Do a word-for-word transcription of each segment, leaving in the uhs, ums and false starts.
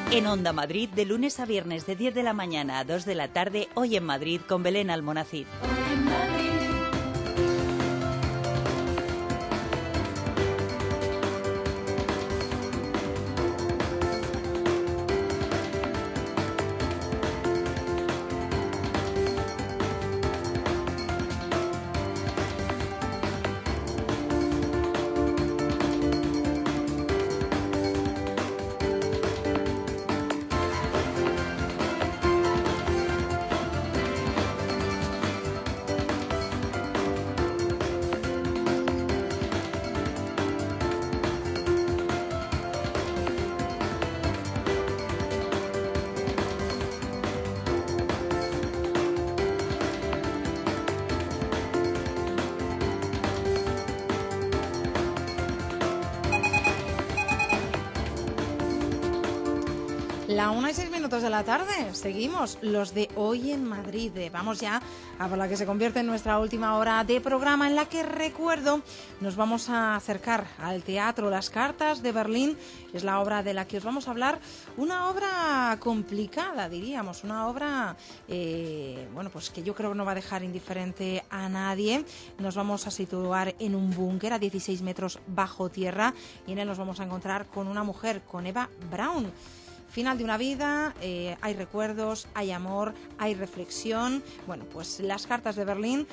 En Onda Madrid, de lunes a viernes de diez de la mañana a dos de la tarde, Hoy en Madrid con Belén Almonacid. Hoy en Madrid. La una y seis minutos de la tarde, seguimos, los de Hoy en Madrid. Vamos ya a por la que se convierte en nuestra última hora de programa, en la que, recuerdo, nos vamos a acercar al teatro Las Cartas de Berlín. Es la obra de la que os vamos a hablar, una obra complicada, diríamos, una obra, eh, bueno, pues que yo creo que no va a dejar indiferente a nadie. Nos vamos a situar en un búnker a dieciséis metros bajo tierra y en él nos vamos a encontrar con una mujer, con Eva Braun. Final de una vida, eh, hay recuerdos, hay amor, hay reflexión. Bueno, pues Las Cartas de Berlín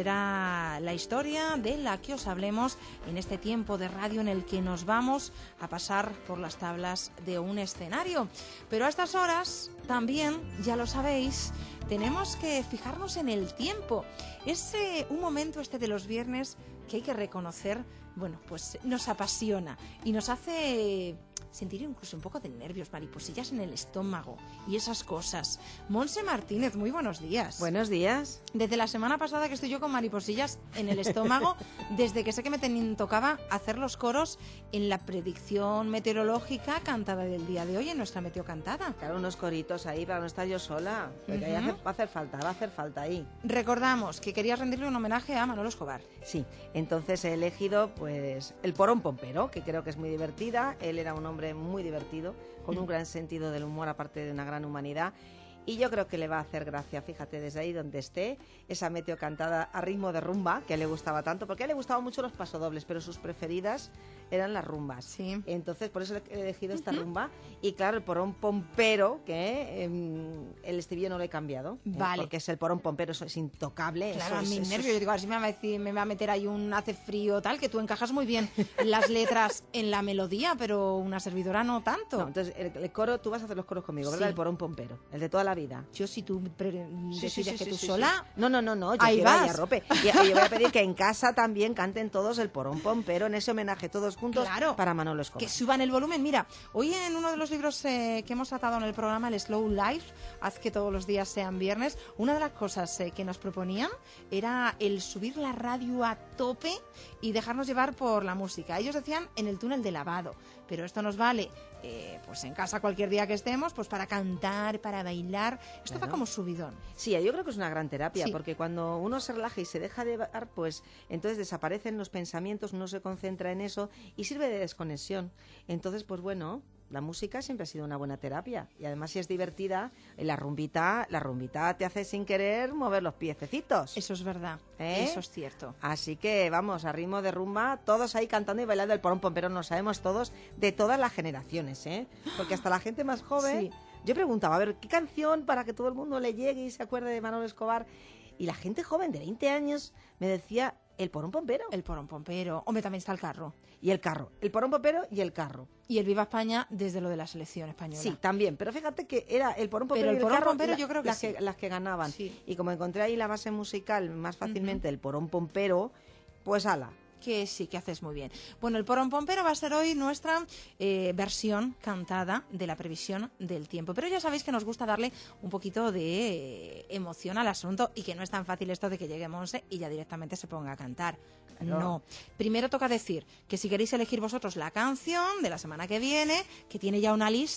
será la historia de la que os hablemos en este tiempo de radio en el que nos vamos a pasar por las tablas de un escenario. Pero a estas horas también, ya lo sabéis, tenemos que fijarnos en el tiempo. Es eh, un momento este de los viernes que hay que reconocer, bueno, pues nos apasiona y nos hace sentir incluso un poco de nervios, mariposillas en el estómago y esas cosas. Monse Martínez, muy buenos días. Buenos días. Desde la semana pasada que estoy yo con mariposillas en el estómago, desde que sé que me ten- tocaba hacer los coros en la predicción meteorológica cantada del día de hoy, en nuestra Meteo Cantada. Claro, unos coritos ahí para no estar yo sola, porque uh-huh. ahí hace, va a hacer falta, va a hacer falta ahí. Recordamos que querías rendirle un homenaje a Manolo Escobar. Sí, entonces he elegido pues El Porón Pompero, que creo que es muy divertida. Él era un hombre muy divertido, con un gran sentido del humor, aparte de una gran humanidad. Y yo creo que le va a hacer gracia, fíjate, desde ahí donde esté, esa Meteo Cantada a ritmo de rumba, que le gustaba tanto, porque a él le gustaban mucho los pasodobles, pero sus preferidas eran las rumbas. Sí. Entonces, por eso he elegido esta uh-huh. rumba. Y claro, el Porón Pompero, que eh, el estribillo no lo he cambiado. Vale. Eh, porque es el Porón Pompero, eso es intocable. Claro, eso a es, mi eso nervio. es... Yo digo, a ver si me va a, decir, me va a meter ahí un hace frío tal, que tú encajas muy bien las letras en la melodía, pero una servidora no tanto. No, entonces, el, el coro, tú vas a hacer los coros conmigo, ¿verdad? Sí. El Porón Pompero, el de toda la vida. Yo, si tú pre- sí, decides sí, sí, que sí, tú sí, sola... Sí. No, no, no, no, yo ahí quiero vas. a rope. Y, y yo voy a pedir que en casa también canten todos el Porón Pompero, en ese homenaje todos juntos, claro, para Manolo Escobar. Que suban el volumen. Mira, hoy en uno de los libros eh, que hemos tratado en el programa, el Slow Life, haz que todos los días sean viernes, una de las cosas eh, que nos proponían era el subir la radio a tope y dejarnos llevar por la música. Ellos decían en el túnel de lavado, pero esto nos vale eh, pues en casa cualquier día que estemos, pues para cantar, para bailar. Esto claro. va como subidón. Sí, yo creo que es una gran terapia, sí. porque cuando uno se relaja y se deja de llevar, pues entonces desaparecen los pensamientos, uno se concentra en eso y sirve de desconexión. Entonces, pues bueno, la música siempre ha sido una buena terapia y además si es divertida, la rumbita, la rumbita te hace sin querer mover los piececitos. Eso es verdad, ¿eh? Eso es cierto. Así que vamos, a ritmo de rumba, todos ahí cantando y bailando el Porón Pompero, nos sabemos todos de todas las generaciones, ¿eh? Porque hasta la gente más joven, sí. Yo preguntaba, a ver, ¿qué canción para que todo el mundo le llegue y se acuerde de Manolo Escobar? Y la gente joven de veinte años me decía el Porón Pompero. El Porón Pompero. Hombre, también está el carro. Y el carro. El Porón Pompero y el carro. Y el Viva España desde lo de la selección española. Sí, también. Pero fíjate que era el Porón Pompero pero el y el Porón carro Pompero la, yo creo que las, sí. que, las que ganaban. Sí. Y como encontré ahí la base musical más fácilmente, uh-huh. el Porón Pompero, pues ala. Que sí, que haces muy bien. Bueno, el Porón Pompero va a ser hoy nuestra eh, versión cantada de la previsión del tiempo. Pero ya sabéis que nos gusta darle un poquito de eh, emoción al asunto y que no es tan fácil esto de que llegue Monse y ya directamente se ponga a cantar. No. no. Primero toca decir que si queréis elegir vosotros la canción de la semana que viene, que tiene ya una lista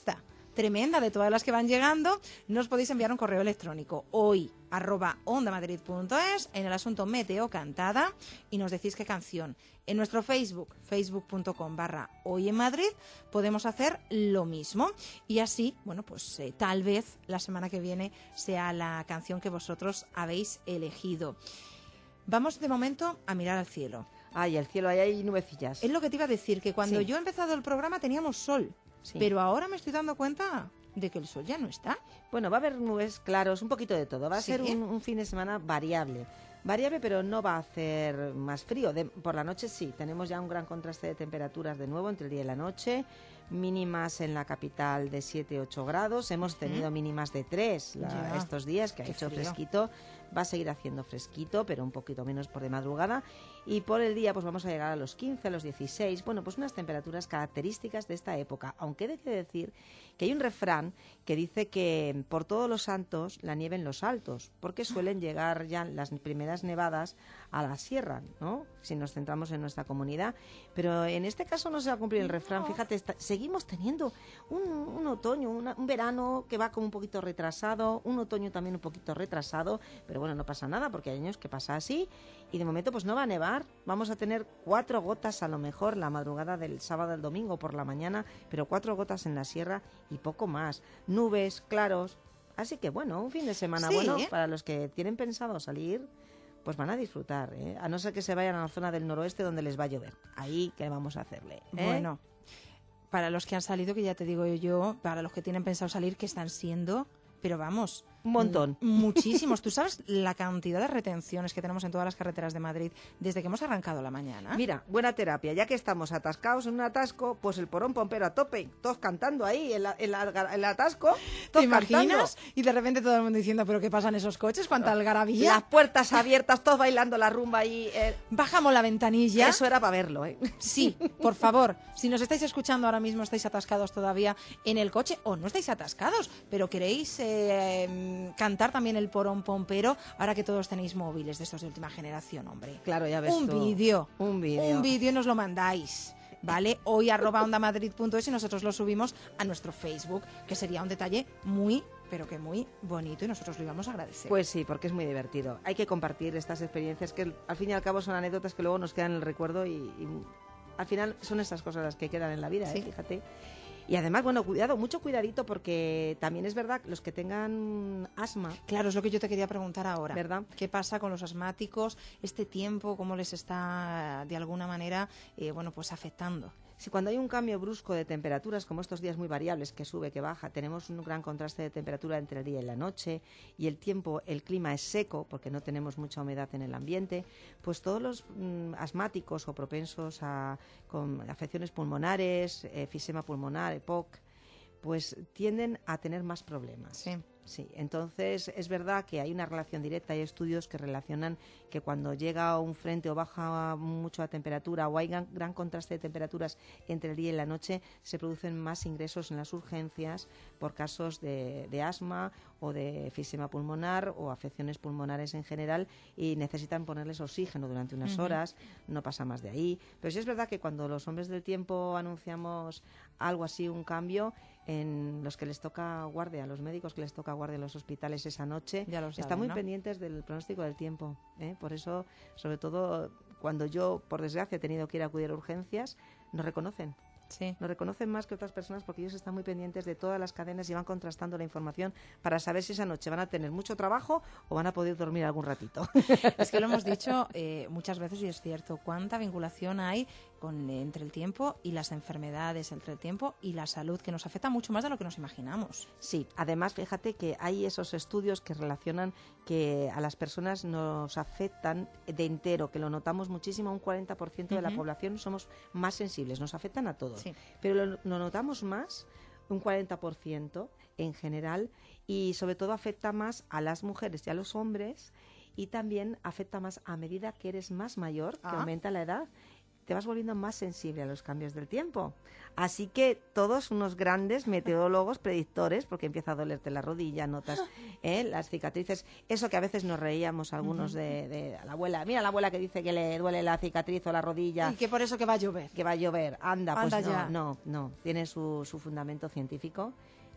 tremenda de todas las que van llegando, nos podéis enviar un correo electrónico hoy arroba ondamadrid punto es en el asunto Meteo Cantada y nos decís qué canción. En nuestro Facebook, facebook.com barra hoy en Madrid, podemos hacer lo mismo y así, bueno, pues eh, tal vez la semana que viene sea la canción que vosotros habéis elegido. Vamos de momento a mirar al cielo. Ay, el cielo, ahí hay nubecillas. Es lo que te iba a decir, que cuando Sí. yo he empezado el programa teníamos sol, Sí. pero ahora me estoy dando cuenta de que el sol ya no está. Bueno, va a haber nubes claros, un poquito de todo. Va a ¿Sí? ser un, un fin de semana variable. Variable, pero no va a hacer más frío. De- por la noche sí, tenemos ya un gran contraste de temperaturas de nuevo entre el día y la noche. Mínimas en la capital de siete ocho grados. Hemos tenido mínimas de tres la- Ya. estos días, que ha Qué hecho frío. fresquito. Va a seguir haciendo fresquito, pero un poquito menos por de madrugada. Y por el día pues vamos a llegar a los quince, a los dieciséis. Bueno, pues unas temperaturas características de esta época. Aunque hay que decir que hay un refrán que dice que por todos los santos la nieve en los altos, porque suelen llegar ya las primeras nevadas a la sierra, ¿no? Si nos centramos en nuestra comunidad. Pero en este caso no se va a cumplir el refrán. Fíjate, está- seguimos teniendo un, un otoño, una- un verano que va como un poquito retrasado, un otoño también un poquito retrasado, pero bueno, no pasa nada porque hay años que pasa así y de momento pues no va a nevar. Vamos a tener cuatro gotas a lo mejor la madrugada del sábado al domingo por la mañana, pero cuatro gotas en la sierra y poco más. Nubes, claros. Así que bueno, un fin de semana Sí. bueno para los que tienen pensado salir, pues van a disfrutar, ¿eh? A no ser que se vayan a la zona del noroeste donde les va a llover. Ahí, ¿qué vamos a hacerle? ¿eh? Bueno, para los que han salido, que ya te digo yo, para los que tienen pensado salir, que están siendo, pero vamos, Un montón. m- muchísimos. ¿Tú sabes la cantidad de retenciones que tenemos en todas las carreteras de Madrid desde que hemos arrancado la mañana? Mira, buena terapia. Ya que estamos atascados en un atasco, pues el porón pompero a tope, todos cantando ahí, el, el, el atasco, ¿Te todos imaginas? cantando. Y de repente todo el mundo diciendo, ¿pero qué pasa en esos coches? ¿Cuánta algarabía? Las puertas abiertas, todos bailando la rumba ahí. eh, Bajamos la ventanilla. Eso era para verlo, ¿eh? Sí, por favor, si nos estáis escuchando ahora mismo, estáis atascados todavía en el coche o no estáis atascados, pero queréis eh, cantar también el porón pompero, ahora que todos tenéis móviles de estos de última generación, hombre. Claro, ya ves Un tú. vídeo. Un vídeo. Un vídeo y nos lo mandáis. ¿Vale? Hoy arroba ondamadrid punto es y nosotros lo subimos a nuestro Facebook, que sería un detalle muy, pero que muy bonito y nosotros lo íbamos a agradecer. Pues sí, porque es muy divertido. Hay que compartir estas experiencias que al fin y al cabo son anécdotas que luego nos quedan en el recuerdo y, y al final son esas cosas las que quedan en la vida, ¿eh? Sí. Fíjate. Y además, bueno, cuidado, mucho cuidadito porque también es verdad que los que tengan asma, Claro, es lo que yo te quería preguntar ahora. ¿verdad? ¿Qué pasa con los asmáticos? Este tiempo, ¿cómo les está de alguna manera, eh, bueno, pues afectando? Si cuando hay un cambio brusco de temperaturas, como estos días muy variables, que sube, que baja, tenemos un gran contraste de temperatura entre el día y la noche, y el tiempo, el clima es seco, porque no tenemos mucha humedad en el ambiente, pues todos los mm, asmáticos o propensos a con afecciones pulmonares, eh, efisema pulmonar, E P O C, pues tienden a tener más problemas. Sí. Sí, entonces es verdad que hay una relación directa, hay estudios que relacionan que cuando llega un frente o baja mucho la temperatura o hay gran, gran contraste de temperaturas entre el día y la noche, se producen más ingresos en las urgencias por casos de, de asma o de efisema pulmonar o afecciones pulmonares en general y necesitan ponerles oxígeno durante unas Ujú. horas, no pasa más de ahí. Pero sí es verdad que cuando los hombres del tiempo anunciamos algo así, un cambio, en los que les toca guardia, a los médicos que les toca guardia en los hospitales esa noche, Ya lo saben, están muy ¿no? pendientes del pronóstico del tiempo. ¿eh? Por eso, sobre todo, cuando yo, por desgracia, he tenido que ir a acudir a urgencias, nos reconocen. Sí. Nos reconocen más que otras personas porque ellos están muy pendientes de todas las cadenas y van contrastando la información para saber si esa noche van a tener mucho trabajo o van a poder dormir algún ratito. Es que lo hemos dicho eh, muchas veces y es cierto, cuánta vinculación hay con, eh, entre el tiempo y las enfermedades, entre el tiempo y la salud, que nos afecta mucho más de lo que nos imaginamos. Sí, además fíjate que hay esos estudios que relacionan que a las personas nos afectan de entero, que lo notamos muchísimo, un cuarenta por ciento de la Ujú. población somos más sensibles, nos afectan a todos. Sí. Pero lo, lo notamos más, un cuarenta por ciento en general, y sobre todo afecta más a las mujeres y a los hombres, y también afecta más a medida que eres más mayor, que Ah. aumenta la edad, te vas volviendo más sensible a los cambios del tiempo. Así que todos unos grandes meteorólogos predictores, porque empieza a dolerte la rodilla, notas ¿eh? las cicatrices, eso que a veces nos reíamos algunos de, de a la abuela, mira la abuela que dice que le duele la cicatriz o la rodilla, Y que por eso que va a llover. que va a llover, anda, pues Anda no, ya. no, no, tiene su, su fundamento científico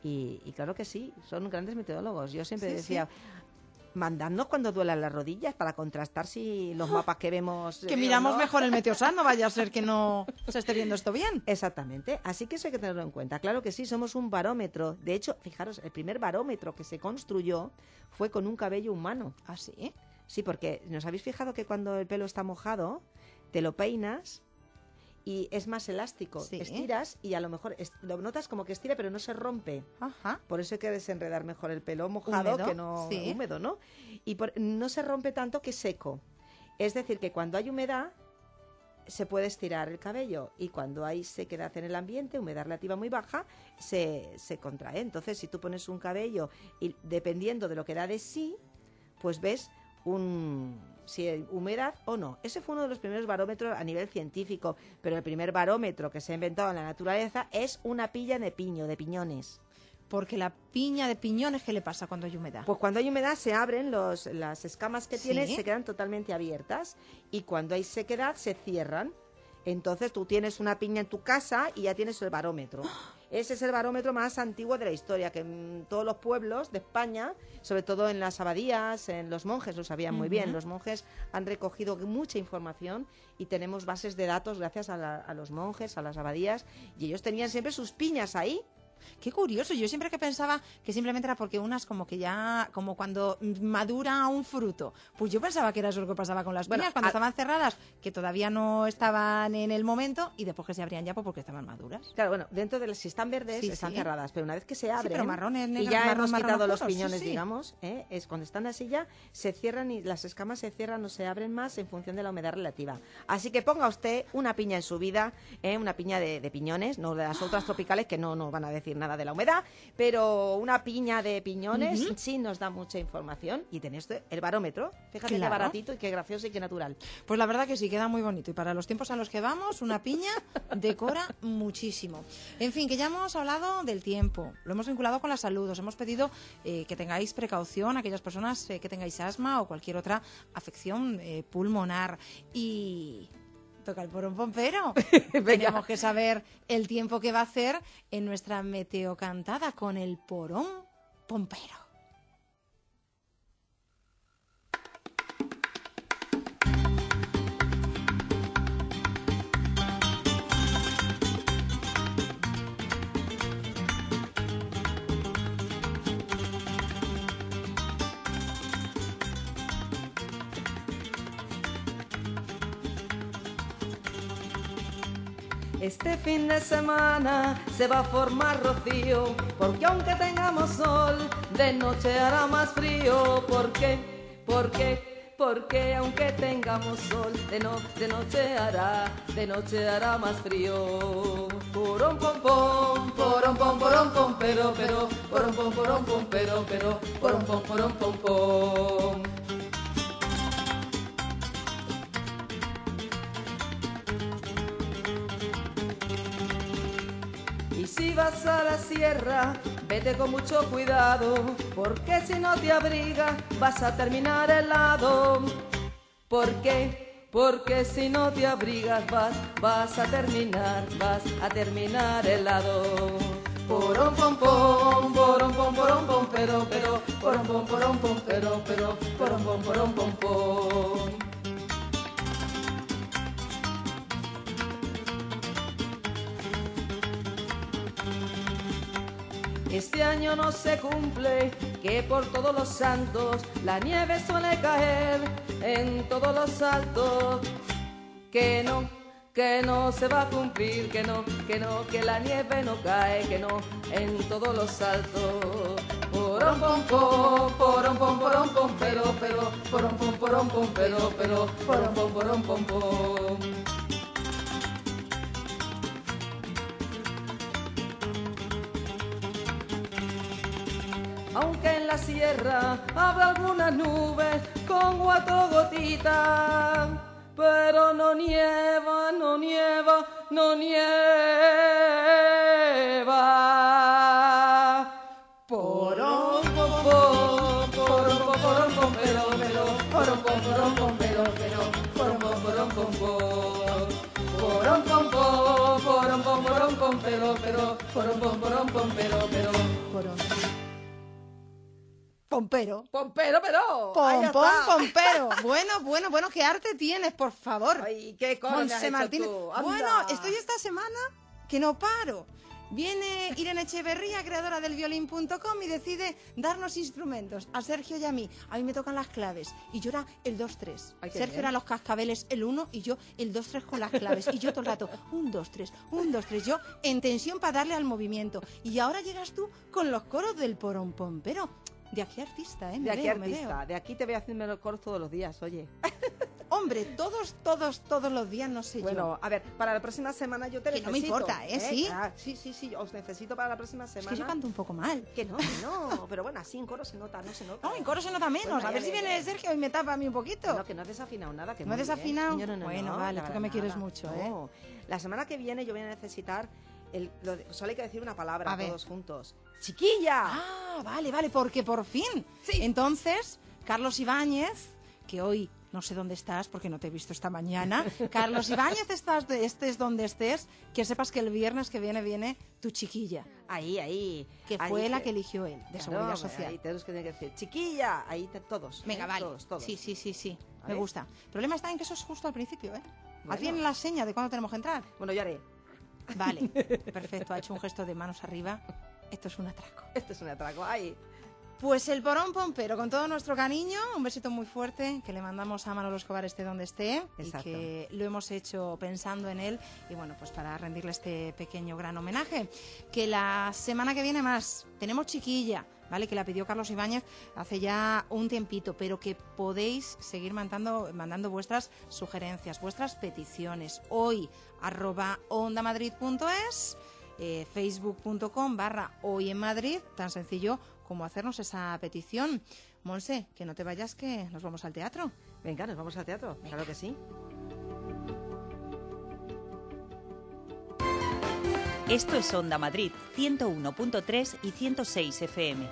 Y, y claro que sí, son grandes meteorólogos. Yo siempre Sí, decía, sí. mandadnos cuando duelan las rodillas para contrastar si los mapas que vemos... Que eh, miramos o no. mejor el Meteosat, no vaya a ser que no se esté viendo esto bien. Exactamente, así que eso hay que tenerlo en cuenta. Claro que sí, somos un barómetro. De hecho, fijaros, el primer barómetro que se construyó fue con un cabello humano. ¿Ah, sí? Sí, porque ¿nos habéis fijado que cuando el pelo está mojado, te lo peinas y es más elástico? Sí. Estiras y a lo mejor est- lo notas como que estira, pero no se rompe. Ajá. Por eso hay que desenredar mejor el pelo mojado Húmedo, que no sí. húmedo, ¿no? Y por- no se rompe tanto que seco. Es decir, que cuando hay humedad se puede estirar el cabello y cuando hay sequedad en el ambiente, humedad relativa muy baja, se, se contrae. Entonces, si tú pones un cabello y dependiendo de lo que da de sí, pues ves un si hay humedad o no. Ese fue uno de los primeros barómetros a nivel científico, pero el primer barómetro que se ha inventado en la naturaleza es una pilla de piño, de piñones. Porque la piña de piñones, ¿qué le pasa cuando hay humedad? Pues cuando hay humedad se abren los, las escamas que Sí. tiene, se quedan totalmente abiertas y cuando hay sequedad se cierran. Entonces tú tienes una piña en tu casa y ya tienes el barómetro. Ese es el barómetro más antiguo de la historia, que en todos los pueblos de España, sobre todo en las abadías, en los monjes lo sabían muy bien. Ujú. Los monjes han recogido mucha información y tenemos bases de datos gracias a, la- a los monjes, a las abadías, y ellos tenían siempre sus piñas ahí. Qué curioso, yo siempre que pensaba que simplemente era porque unas como que ya, como cuando madura un fruto, pues yo pensaba que era eso lo que pasaba con las Bueno, piñas, cuando a- estaban cerradas, que todavía no estaban en el momento y después que se abrían ya pues porque estaban maduras. Claro, bueno, dentro de las, si están verdes, Sí, están sí. cerradas, pero una vez que se abren pero marrones, y negras, ya marrón, hemos marrón quitado los oscuro, sí, piñones, sí. digamos, ¿eh? Es cuando están así ya, se cierran y las escamas se cierran o se abren más en función de la humedad relativa. Así que ponga usted una piña en su vida, ¿eh? Una piña de, de piñones, no de las otras tropicales que no nos van a decir nada de la humedad, pero una piña de piñones Ujú. sí nos da mucha información y tenéis el barómetro. Fíjate qué Claro. baratito y qué gracioso y qué natural. Pues la verdad que sí, queda muy bonito. Y para los tiempos a los que vamos, una piña decora muchísimo. En fin, que ya hemos hablado del tiempo, lo hemos vinculado con la salud, os hemos pedido eh, que tengáis precaución, aquellas personas eh, que tengáis asma o cualquier otra afección eh, pulmonar. Y toca el porón pompero. Teníamos que saber el tiempo que va a hacer en nuestra meteocantada con el porón pompero. Este fin de semana se va a formar rocío, porque aunque tengamos sol, de noche hará más frío. ¿Por qué? ¿Por qué? Porque aunque tengamos sol, de, no, de noche hará, de noche hará más frío. Porón pom pom, porón pom porón pom, pero pero, porón pom porón pom, pero pero, porón pom porón pom pom. Y si vas a la sierra, vete con mucho cuidado, porque si no te abrigas vas a terminar helado. ¿Por qué? Porque si no te abrigas vas, vas a terminar, vas a terminar helado. Porón pom pom, porón pom porón pom, pero pero, porón pom porón pom, pero pero, porón pom porón pom pom. Este año no se cumple, que por todos los santos la nieve suele caer en todos los altos. Que no, que no se va a cumplir, que no, que no, que la nieve no cae, que no, en todos los altos. Porón pom pom, porón pom porón pom, pero pero, porón pom porón pom, pero pero, porón pom porón pom pom. Aunque en la sierra habrá algunas nubes con cuatro gotitas, pero no nieva, no nieva, no nieva. Porón pom pom, porón pom porón pom, pero pero, porón pom porón pom, pero pero, porón pom porón pom pom. Porón pom pom, porón pom pom, porón, pom, pero, pero, porón, pom, porón, pom, pero, pero. Porón. Pompero. Pompero, pero. Pom, Ahí pom, está. pompero. Bueno, bueno, bueno, ¿qué arte tienes, por favor? Ay, qué coro me has Monse hecho Martínez. tú. Anda. Bueno, estoy esta semana que no paro. Viene Irene Echeverría, creadora del violín punto com, y decide darnos instrumentos a Sergio y a mí. A mí me tocan las claves y yo era el dos tres. Ay, qué Sergio bien. era los cascabeles el uno y yo el dos tres con las claves. Y yo todo el rato, un dos tres, un dos tres, yo en tensión para darle al movimiento. Y ahora llegas tú con los coros del porón pompero. De aquí artista, ¿eh? Me De aquí veo, me artista, veo. de aquí te voy haciendo los coros todos los días, oye. Hombre, todos, todos, todos los días, no sé Bueno, a ver, para la próxima semana yo te Que no necesito. me importa, ¿eh? ¿Sí? Ah, sí, sí, sí, os necesito para la próxima yo. Es semana. que yo canto un poco mal. Que no, que no, pero bueno, así en coro se nota, no se nota. No, en coro se nota menos. Bueno, a ver ya si le- viene Sergio y me tapa a mí un poquito. No, que no has desafinado nada. Que ¿No he muy bien. desafinado? No, no, no, Bueno, no, vale, la tú que me verdad, quieres nada. mucho, No. La semana que viene yo voy a necesitar... El, lo de- solo hay que decir una palabra A ver. todos juntos. ¡Chiquilla! Ah, vale, vale, porque por fin. Sí. Entonces, Carlos Ibáñez, que hoy no sé dónde estás porque no te he visto esta mañana. Carlos Ibáñez, estás de, estés donde estés, que sepas que el viernes que viene viene tu chiquilla, Ahí, ahí. que ahí fue la que eligió él, de Claro, Seguridad Social. Ahí tenemos que tener que decir, chiquilla, ahí te- todos. Venga, ¿eh? vale. Todos, todos. Sí, sí, sí, sí. ¿Vale? Me gusta. El problema está en que eso es justo al principio, ¿eh? Bueno. Haz bien la seña de cuándo tenemos que entrar. Bueno, yo haré. Vale, perfecto. Ha hecho un gesto de manos arriba. Esto es un atraco. Esto es un atraco. Ahí. Pues el porón pompero, con todo nuestro cariño, un besito muy fuerte que le mandamos a Manolo Escobar esté donde esté. Exacto. Y que lo hemos hecho pensando en él y bueno, pues para rendirle este pequeño gran homenaje. Que la semana que viene más tenemos chiquilla, ¿vale? Que la pidió Carlos Ibáñez hace ya un tiempito, pero que podéis seguir mandando, mandando vuestras sugerencias, vuestras peticiones. Hoy, arroba ondamadrid punto es, eh, facebook punto com barra hoy en Madrid, tan sencillo como hacernos esa petición. Monse, que no te vayas, que nos vamos al teatro. Venga, nos vamos al teatro. Claro que sí. Esto es Onda Madrid, ciento uno punto tres y ciento seis F M.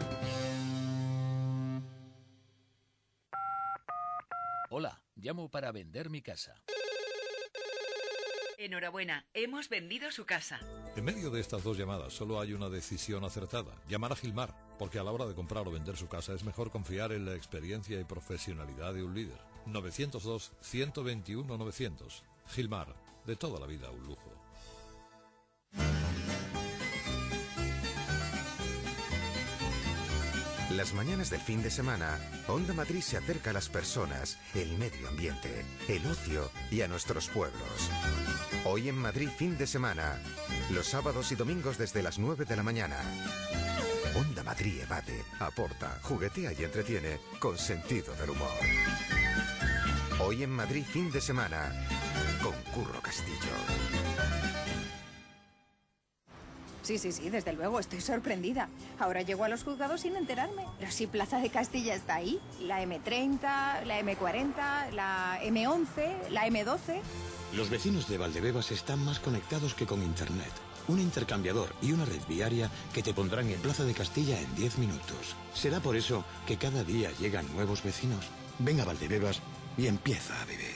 Hola, llamo para vender mi casa. Enhorabuena, hemos vendido su casa. En medio de estas dos llamadas solo hay una decisión acertada, llamar a Gilmar, porque a la hora de comprar o vender su casa es mejor confiar en la experiencia y profesionalidad de un líder. novecientos dos, ciento veintiuno, novecientos. Gilmar, de toda la vida un lujo. Las mañanas del fin de semana, Onda Madrid se acerca a las personas, el medio ambiente, el ocio y a nuestros pueblos. Hoy en Madrid fin de semana, los sábados y domingos desde las nueve de la mañana. Onda Madrid evade, aporta, juguetea y entretiene con sentido del humor. Hoy en Madrid fin de semana, con Curro Castillo. Sí, sí, sí, desde luego, estoy sorprendida. Ahora llego a los juzgados sin enterarme. Pero si Plaza de Castilla está ahí, la eme treinta, la eme cuarenta, la eme once, la eme doce... Los vecinos de Valdebebas están más conectados que con Internet. Un intercambiador y una red viaria que te pondrán en Plaza de Castilla en diez minutos. Será por eso que cada día llegan nuevos vecinos. Ven a Valdebebas y empieza a vivir.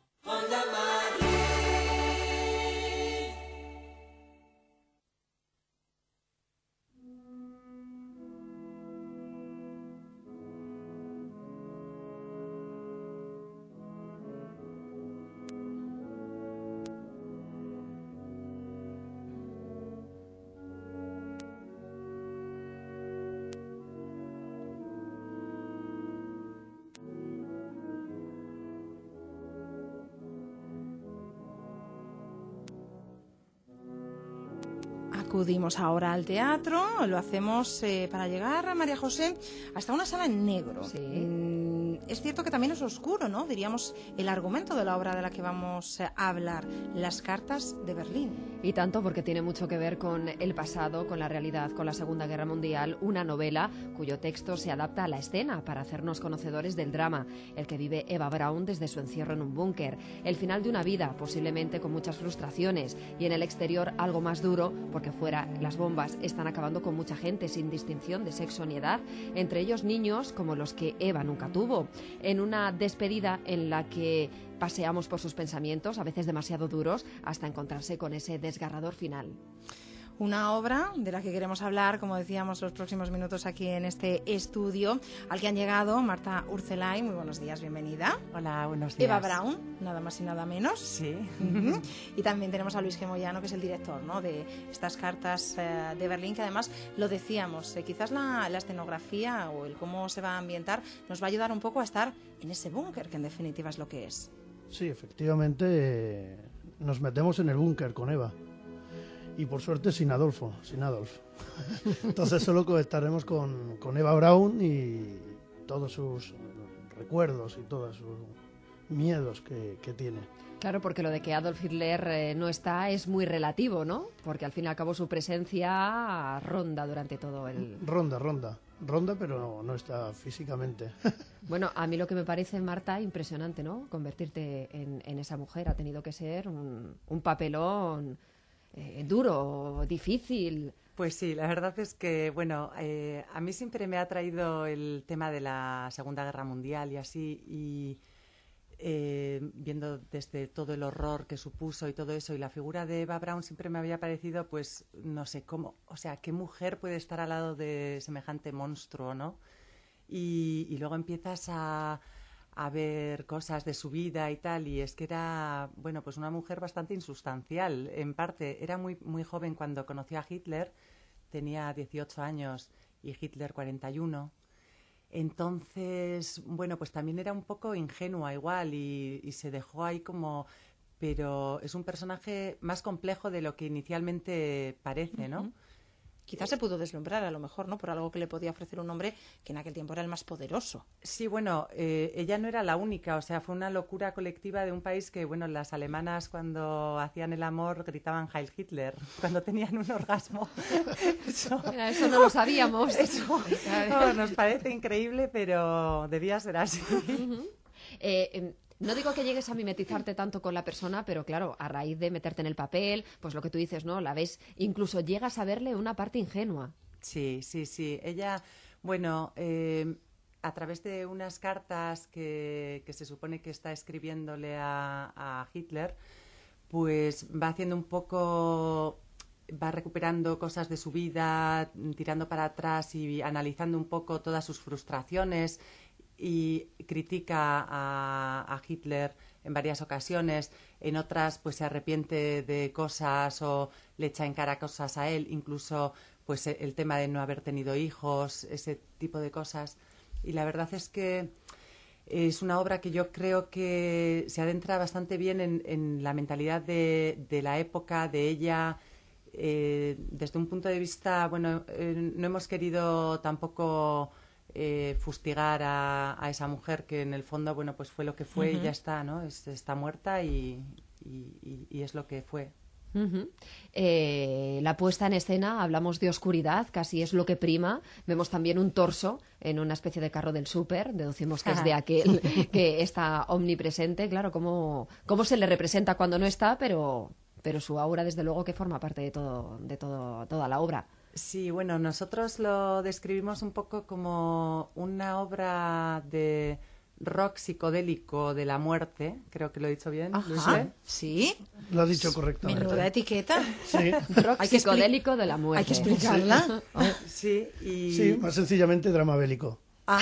Acudimos ahora al teatro, lo hacemos eh, para llegar, a María José, hasta una sala en negro. Sí. Mm, es cierto que también es oscuro, ¿no? Diríamos el argumento de la obra de la que vamos a hablar, Las cartas de Berlín. Y tanto, porque tiene mucho que ver con el pasado, con la realidad, con la Segunda Guerra Mundial, una novela cuyo texto se adapta a la escena para hacernos conocedores del drama, el que vive Eva Braun desde su encierro en un búnker, el final de una vida, posiblemente con muchas frustraciones, y en el exterior algo más duro, porque fuera las bombas están acabando con mucha gente sin distinción de sexo ni edad, entre ellos niños como los que Eva nunca tuvo. en una despedida en la que paseamos por sus pensamientos, a veces demasiado duros, hasta encontrarse con ese desgarrador final. Una obra de la que queremos hablar, como decíamos, los próximos minutos aquí en este estudio, al que han llegado Marta Urzelay. Muy buenos días, bienvenida. Hola, buenos días. Eva Braun, nada más y nada menos. Sí. Uh-huh. Y también tenemos a Luis G. Moyano, que es el director, ¿no?, de estas cartas eh, de Berlín, que además, lo decíamos, eh, quizás la, la escenografía o el cómo se va a ambientar nos va a ayudar un poco a estar en ese búnker, que en definitiva es lo que es. Sí, efectivamente, eh, nos metemos en el búnker con Eva. Y por suerte sin Adolfo, sin Adolf. Entonces solo estaremos con, con Eva Braun y todos sus recuerdos y todos sus miedos que, que tiene. Claro, porque lo de que Adolf Hitler eh, no está es muy relativo, ¿no? Porque al fin y al cabo su presencia ronda durante todo el... Ronda, ronda. Ronda, pero no, no está físicamente. Bueno, a mí lo que me parece, Marta, impresionante, ¿no? Convertirte en, en esa mujer ha tenido que ser un, un papelón... Eh, duro, difícil. Pues sí, la verdad es que, bueno, eh, a mí siempre me ha atraído el tema de la Segunda Guerra Mundial y así, y eh, viendo desde todo el horror que supuso y todo eso, y la figura de Eva Braun siempre me había parecido, pues, no sé cómo, o sea, qué mujer puede estar al lado de semejante monstruo, ¿no? Y, y luego empiezas a... a ver cosas de su vida y tal, y es que era, bueno, pues una mujer bastante insustancial, en parte. Era muy, muy joven cuando conoció a Hitler, tenía dieciocho años y Hitler cuarenta y uno. Entonces, bueno, pues también era un poco ingenua igual y, y se dejó ahí como... Pero es un personaje más complejo de lo que inicialmente parece, ¿no? Uh-huh. Quizás se pudo deslumbrar, a lo mejor, ¿no?, por algo que le podía ofrecer un hombre que en aquel tiempo era el más poderoso. Sí, bueno, eh, ella no era la única, o sea, fue una locura colectiva de un país que, bueno, las alemanas cuando hacían el amor gritaban Heil Hitler, cuando tenían un orgasmo. Eso, Mira, eso no lo sabíamos. Eso no, nos parece increíble, pero debía ser así. Uh-huh. eh, eh, No digo que llegues a mimetizarte tanto con la persona, pero claro, a raíz de meterte en el papel, pues lo que tú dices, ¿no? La ves, incluso llegas a verle una parte ingenua. Sí, sí, sí. Ella, bueno, eh, a través de unas cartas que, que se supone que está escribiéndole a, a Hitler, pues va haciendo un poco... va recuperando cosas de su vida, tirando para atrás y analizando un poco todas sus frustraciones, y critica a, a Hitler en varias ocasiones, en otras pues se arrepiente de cosas o le echa en cara cosas a él, incluso pues el tema de no haber tenido hijos, ese tipo de cosas. Y la verdad es que es una obra que yo creo que se adentra bastante bien en, en la mentalidad de, de la época, de ella, eh, desde un punto de vista, bueno, eh, no hemos querido tampoco... Eh, fustigar a, a esa mujer que en el fondo, bueno, pues fue lo que fue. Uh-huh. Y ya está, ¿no? Es, está muerta y, y, y es lo que fue. Uh-huh. Eh, la puesta en escena, hablamos de oscuridad, casi es lo que prima. Vemos también un torso en una especie de carro del súper, deducimos que es de aquel que está omnipresente. Claro, cómo, cómo se le representa cuando no está, pero, pero su aura, desde luego, que forma parte de todo, de todo, toda la obra. Sí, bueno, nosotros lo describimos un poco como una obra de rock psicodélico de la muerte, creo que lo he dicho bien. Ajá, sí. Lo has dicho correctamente. Menuda etiqueta. Sí. Rock psicodélico de la muerte. Hay que explicarla. Sí, y... sí, más sencillamente drama bélico. Ah.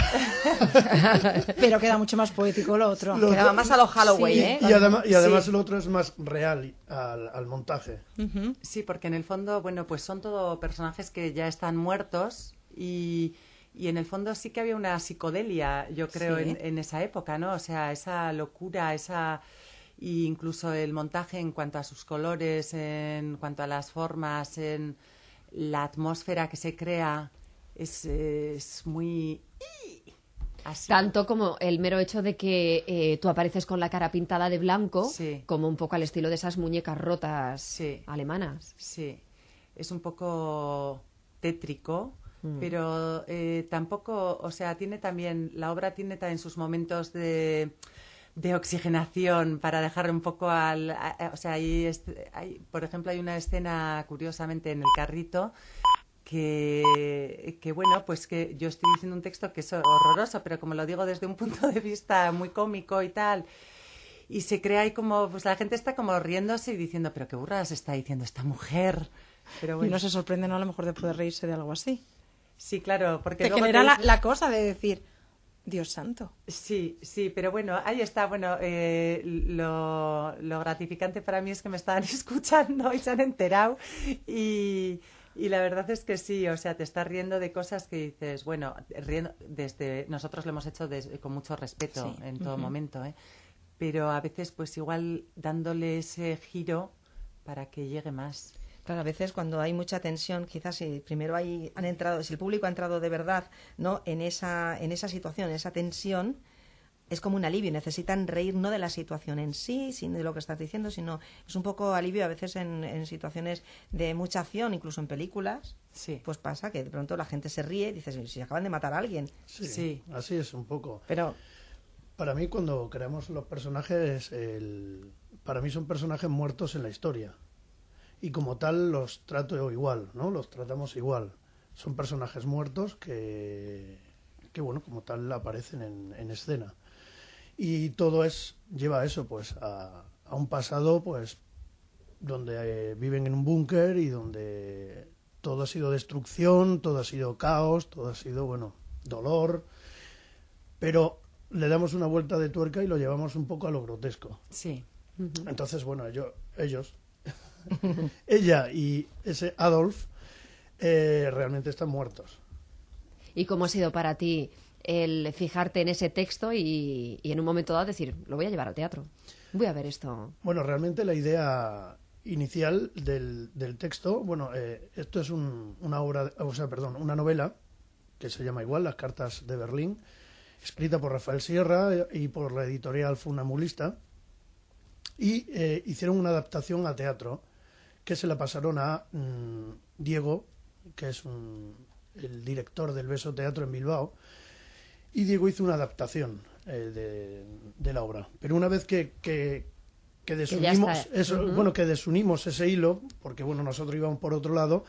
Pero queda mucho más poético lo otro. Lo Quedaba más a lo Halloween, sí, ¿eh? Y además, y además sí. lo otro es más real al, al montaje. Uh-huh. Sí, porque en el fondo, bueno, pues son todo personajes que ya están muertos y, y en el fondo sí que había una psicodelia, yo creo, sí. en, en esa época, ¿no? O sea, esa locura, esa... Y incluso el montaje en cuanto a sus colores, en cuanto a las formas, en la atmósfera que se crea, es, es muy... Así. Tanto como el mero hecho de que eh, tú apareces con la cara pintada de blanco, sí. como un poco al estilo de esas muñecas rotas sí. alemanas. Sí, es un poco tétrico, mm. pero eh, tampoco, o sea, tiene también, la obra tiene también sus momentos de, de oxigenación para dejar un poco al... A, a, o sea, hay, hay, por ejemplo, hay una escena, curiosamente, en el carrito, que, que, bueno, pues que yo estoy diciendo un texto que es horroroso, pero como lo digo desde un punto de vista muy cómico y tal, y se crea ahí como, pues la gente está como riéndose y diciendo, pero qué burradas está diciendo esta mujer. Pero bueno. Y no se sorprende, ¿no? A lo mejor de poder reírse de algo así. Sí, claro, porque te luego genera te... la, la cosa de decir, Dios santo. Sí, sí, pero bueno, ahí está. Bueno, eh, lo, lo gratificante para mí es que me estaban escuchando y se han enterado y... Y la verdad es que sí, o sea, te estás riendo de cosas que dices, bueno, riendo desde nosotros lo hemos hecho desde, con mucho respeto sí. en todo uh-huh. momento, ¿eh? Pero a veces pues igual dándole ese giro para que llegue más. Claro, a veces cuando hay mucha tensión, quizás si primero hay, han entrado, si el público ha entrado de verdad, ¿no? en esa, en esa situación, en esa tensión, es como un alivio, necesitan reír no de la situación en sí, sino de lo que estás diciendo, sino es un poco alivio a veces en, en situaciones de mucha acción, incluso en películas, sí. pues pasa que de pronto la gente se ríe y dices, si acaban de matar a alguien. Sí, sí, así es un poco. Pero para mí cuando creamos los personajes, el... para mí son personajes muertos en la historia y como tal los trato igual, ¿no? Los tratamos igual. Son personajes muertos que, que bueno, como tal aparecen en, en escena. Y todo es lleva a eso, pues, a, a un pasado, pues, donde eh, viven en un búnker y donde todo ha sido destrucción, todo ha sido caos, todo ha sido, bueno, dolor, pero le damos una vuelta de tuerca y lo llevamos un poco a lo grotesco. Sí. Uh-huh. Entonces, bueno, ellos, ellos ella y ese Adolf eh, realmente están muertos. ¿Y cómo ha sido para ti el fijarte en ese texto y, y en un momento dado decir, lo voy a llevar al teatro, voy a ver esto? Bueno, realmente la idea inicial del, del texto, bueno, eh, esto es un, una obra, o sea, perdón, una novela que se llama igual, Las cartas de Berlín, escrita por Rafael Sierra y por la editorial Funambulista, y eh, hicieron una adaptación a teatro que se la pasaron a mmm, Diego, que es un, el director del Beso Teatro en Bilbao. Y Diego hizo una adaptación eh, de, de la obra. Pero una vez que, que, que desunimos que eso, uh-huh. bueno, que desunimos ese hilo, porque bueno, nosotros íbamos por otro lado,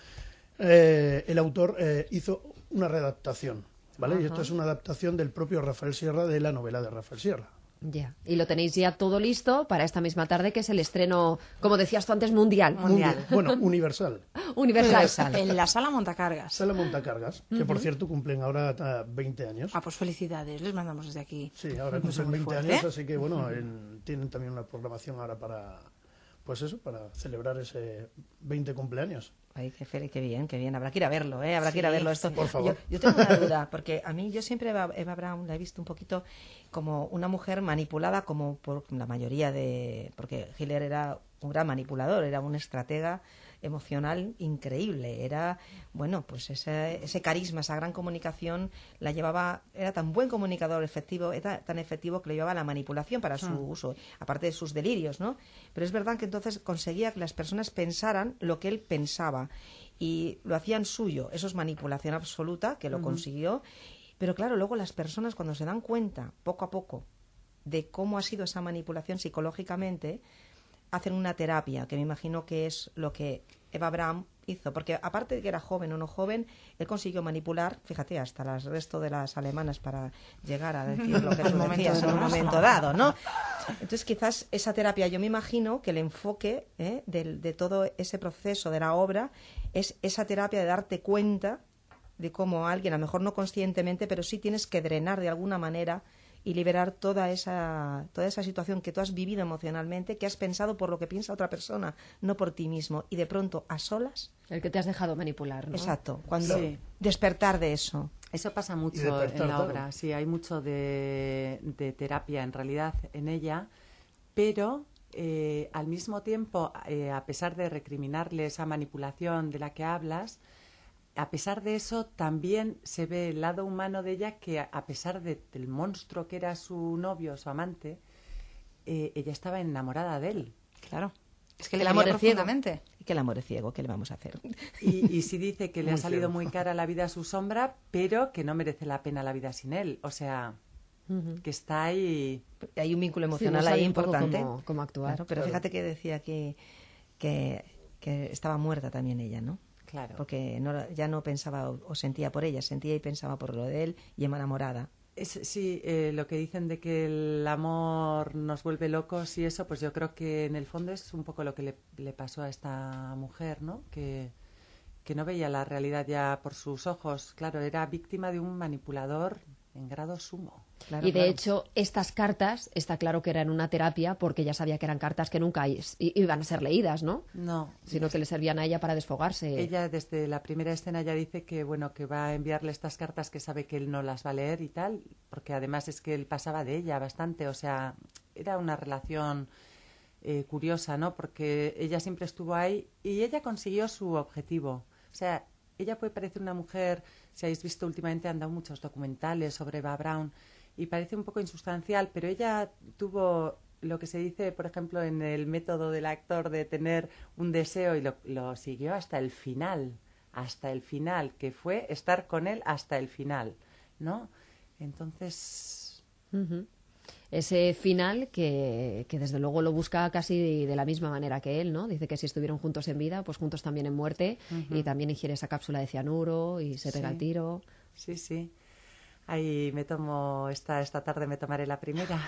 eh, el autor eh, hizo una readaptación, ¿vale? Uh-huh. Y esto es una adaptación del propio Rafael Sierra de la novela de Rafael Sierra. Ya, y lo tenéis ya todo listo para esta misma tarde, que es el estreno, como decías tú antes, mundial. Mundial. mundial. Bueno, universal. Universal. Universal. En la Sala Montacargas. Sala Montacargas, que uh-huh. por cierto cumplen ahora veinte años. Ah, pues felicidades, les mandamos desde aquí. Sí, ahora cumplen veinte años, así que bueno, en, tienen también una programación ahora para, pues eso, para celebrar ese veinte cumpleaños. Ay, qué, fe, qué bien, qué bien. Habrá que ir a verlo, ¿eh? Habrá sí, que ir a verlo esto. Por favor. Yo, yo tengo una duda, porque a mí, yo siempre Eva, Eva Braun la he visto un poquito como una mujer manipulada, como por la mayoría de... Porque Hitler era un gran manipulador, era un estratega emocional increíble. Era, bueno, pues ese, ese carisma, esa gran comunicación la llevaba... Era tan buen comunicador efectivo, era tan efectivo que lo llevaba a la manipulación para su hmm. uso, aparte de sus delirios, ¿no? Pero es verdad que entonces conseguía que las personas pensaran lo que él pensaba y lo hacían suyo. Eso es manipulación absoluta, que lo uh-huh. consiguió. Pero claro, luego las personas cuando se dan cuenta, poco a poco, de cómo ha sido esa manipulación psicológicamente, hacen una terapia, que me imagino que es lo que Eva Braun hizo. Porque aparte de que era joven o no joven, él consiguió manipular, fíjate, hasta el resto de las alemanas para llegar a decir lo que tú decías en un momento dado, ¿no? Entonces quizás esa terapia, yo me imagino que el enfoque ¿eh? de, de todo ese proceso de la obra es esa terapia de darte cuenta de cómo alguien, a lo mejor no conscientemente, pero sí tienes que drenar de alguna manera y liberar toda esa toda esa situación que tú has vivido emocionalmente, que has pensado por lo que piensa otra persona, no por ti mismo, y de pronto a solas... El que te has dejado manipular, ¿no? Exacto, cuando sí. despertar de eso. Eso pasa mucho en la obra, sí, hay mucho de, de terapia en realidad en ella, pero eh, al mismo tiempo, eh, a pesar de recriminarle esa manipulación de la que hablas, a pesar de eso, también se ve el lado humano de ella, que a pesar de, del monstruo que era su novio, su amante, eh, ella estaba enamorada de él. Claro. Es que le amor es ciego. Y que el amor es ciego, ¿qué le vamos a hacer? Y, y sí dice que le ha salido muy cara la vida a su sombra, pero que no merece la pena la vida sin él. O sea, uh-huh. que está ahí... Hay un vínculo emocional sí, no ahí importante. Cómo, cómo actuar. Claro, pero claro. Fíjate que decía que, que, que estaba muerta también ella, ¿no? Claro. Porque no, ya no pensaba o, o sentía por ella, sentía y pensaba por lo de él y enamorada. Es, sí, eh, lo que dicen de que el amor nos vuelve locos y eso, pues yo creo que en el fondo es un poco lo que le, le pasó a esta mujer, ¿no? Que, que no veía la realidad ya por sus ojos. Claro, era víctima de un manipulador en grado sumo. Claro, y de claro. hecho, estas cartas, está claro que eran una terapia porque ya sabía que eran cartas que nunca iban a ser leídas, ¿no? No. Sino que le servían a ella para desfogarse. Ella desde la primera escena ya dice que, bueno, que va a enviarle estas cartas que sabe que él no las va a leer y tal, porque además es que él pasaba de ella bastante, o sea, era una relación eh, curiosa, ¿no? Porque ella siempre estuvo ahí y ella consiguió su objetivo. O sea, ella puede parecer una mujer, si habéis visto últimamente han dado muchos documentales sobre Eva Braun, y parece un poco insustancial, pero ella tuvo lo que se dice, por ejemplo, en el método del actor de tener un deseo y lo, lo siguió hasta el final, hasta el final, que fue estar con él hasta el final, ¿no? Entonces... Uh-huh. Ese final que, que desde luego lo busca casi de, de la misma manera que él, ¿no? Dice que si estuvieron juntos en vida, pues juntos también en muerte, uh-huh. y también ingiere esa cápsula de cianuro y se pega sí. el tiro. Sí, sí. Ahí me tomo, esta, esta tarde me tomaré la primera.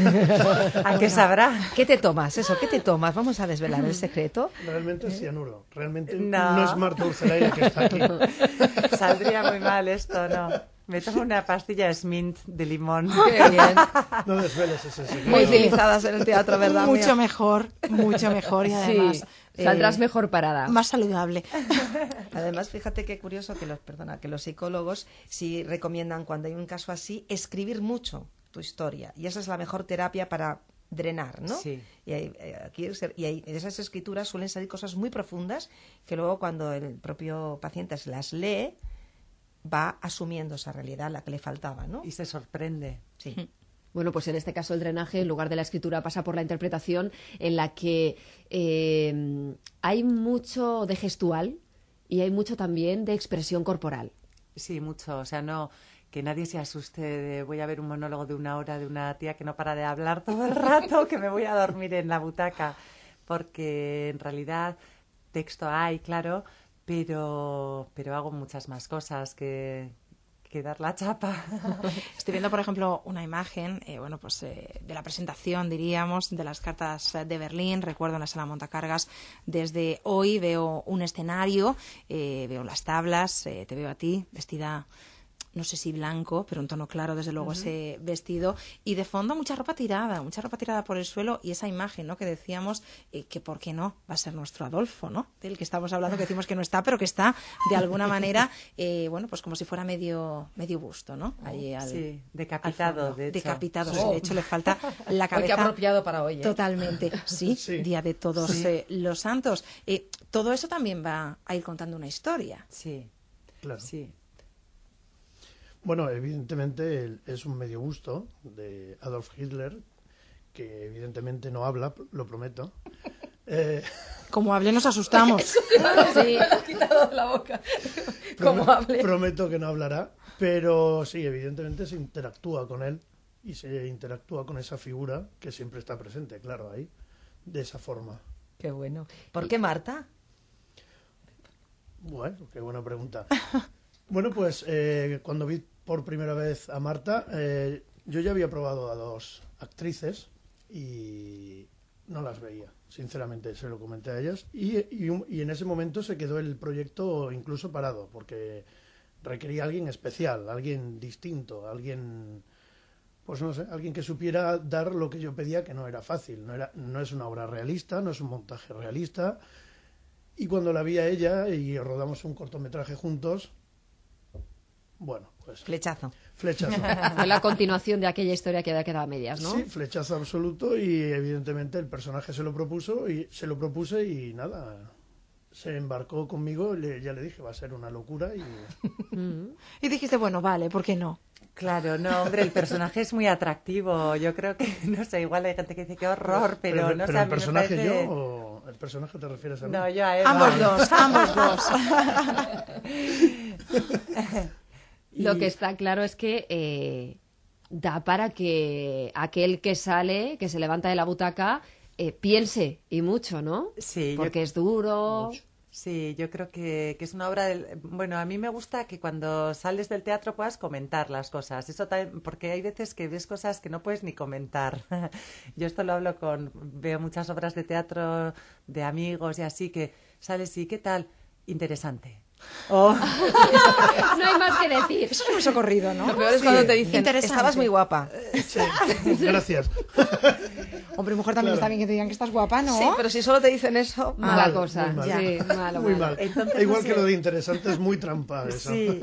¿A qué sabrá? ¿Qué te tomas? Eso, ¿qué te tomas? Vamos a desvelar el secreto. Realmente es cianuro. Realmente no, no es Marta Urcelaire que está aquí. Saldría muy mal esto, ¿no? Me tomo una pastilla Smint de limón. Qué bien. No desveles ese secreto. Muy utilizadas en el teatro, ¿verdad? Mucho mía? mejor, mucho mejor y además... Sí. Saldrás eh, mejor parada. Más saludable. Además, fíjate qué curioso que los, perdona, que los psicólogos sí recomiendan cuando hay un caso así escribir mucho tu historia y esa es la mejor terapia para drenar, ¿no? Sí. Y, hay, aquí, y hay, de esas escrituras suelen salir cosas muy profundas que luego cuando el propio paciente se las lee va asumiendo esa realidad, la que le faltaba, ¿no? Y se sorprende. Sí. Bueno, pues en este caso el drenaje, en lugar de la escritura, pasa por la interpretación en la que eh, hay mucho de gestual y hay mucho también de expresión corporal. Sí, mucho. O sea, no que nadie se asuste de voy a ver un monólogo de una hora de una tía que no para de hablar todo el rato, que me voy a dormir en la butaca. Porque en realidad texto hay, claro, pero, pero hago muchas más cosas que... que dar la chapa. Estoy viendo, por ejemplo, una imagen, eh, bueno, pues eh, de la presentación, diríamos, de las cartas de Berlín. Recuerdo en la sala Montacargas, desde hoy veo un escenario, eh, veo las tablas, eh, te veo a ti, vestida... no sé si blanco, pero un tono claro, desde luego, uh-huh. ese vestido. Y de fondo mucha ropa tirada, mucha ropa tirada por el suelo y esa imagen, ¿no?, que decíamos eh, que, ¿por qué no?, va a ser nuestro Adolfo, ¿no?, del que estamos hablando, que decimos que no está, pero que está, de alguna manera, eh, bueno, pues como si fuera medio medio busto, ¿no? Ahí al, sí, decapitado, de hecho. Decapitado, oh. de hecho le falta la cabeza. Qué apropiado para hoy, ¿eh? Totalmente, sí, sí. Día de Todos sí. eh, los Santos. Eh, todo eso también va a ir contando una historia. Sí, claro. Sí. Bueno, evidentemente es un medio busto de Adolf Hitler, que evidentemente no habla, lo prometo. Eh, Como hable nos asustamos. Sí, ha quitado la boca. Como Prometo, hable. prometo que no hablará, pero sí, evidentemente se interactúa con él y se interactúa con esa figura que siempre está presente, claro, ahí, de esa forma. Qué bueno. ¿Por qué Marta? Bueno, qué buena pregunta. Bueno, pues eh, cuando vi por primera vez a Marta, eh, yo ya había probado a dos actrices y no las veía, sinceramente, se lo comenté a ellas. Y, y, y en ese momento se quedó el proyecto incluso parado, porque requería a alguien especial, alguien distinto, alguien, pues no sé, alguien que supiera dar lo que yo pedía, que no era fácil, no, era, no es una obra realista, no es un montaje realista. Y cuando la vi a ella y rodamos un cortometraje juntos, bueno, pues... Flechazo. Flechazo. Fue la continuación de aquella historia que había quedado a medias, ¿no? Sí, flechazo absoluto y evidentemente el personaje se lo propuso y se lo propuse y nada, se embarcó conmigo, le, ya le dije, va a ser una locura y... Y dijiste, bueno, vale, ¿por qué no? Claro, no, hombre, el personaje es muy atractivo. Yo creo que, no sé, igual hay gente que dice qué horror, pero, pero no pero sé, a el mí personaje me parece... yo o el personaje te refieres a mí. No, yo a Eva. Ambos dos, ambos dos. Y... Lo que está claro es que eh, da para que aquel que sale, que se levanta de la butaca, eh, piense y mucho, ¿no? Sí. Porque yo... es duro. Mucho. Sí, yo creo que, que es una obra del... Bueno, a mí me gusta que cuando sales del teatro puedas comentar las cosas. Eso también, porque hay veces que ves cosas que no puedes ni comentar. Yo esto lo hablo con... Veo muchas obras de teatro de amigos y así, que sales y ¿qué tal? Interesante. Oh. No hay más que decir. Eso es muy socorrido, ¿no? Lo peor es Sí. cuando te dicen, Interesante. estabas muy guapa. Sí. Gracias. Hombre, mujer, también Claro. está bien que te digan que estás guapa, ¿no? Sí, pero si solo te dicen eso... Mala Mal, cosa. muy mal. Ya. Sí, malo, Muy malo. mal. Entonces, Igual no que sé. lo de interesante es muy trampa eso. Sí,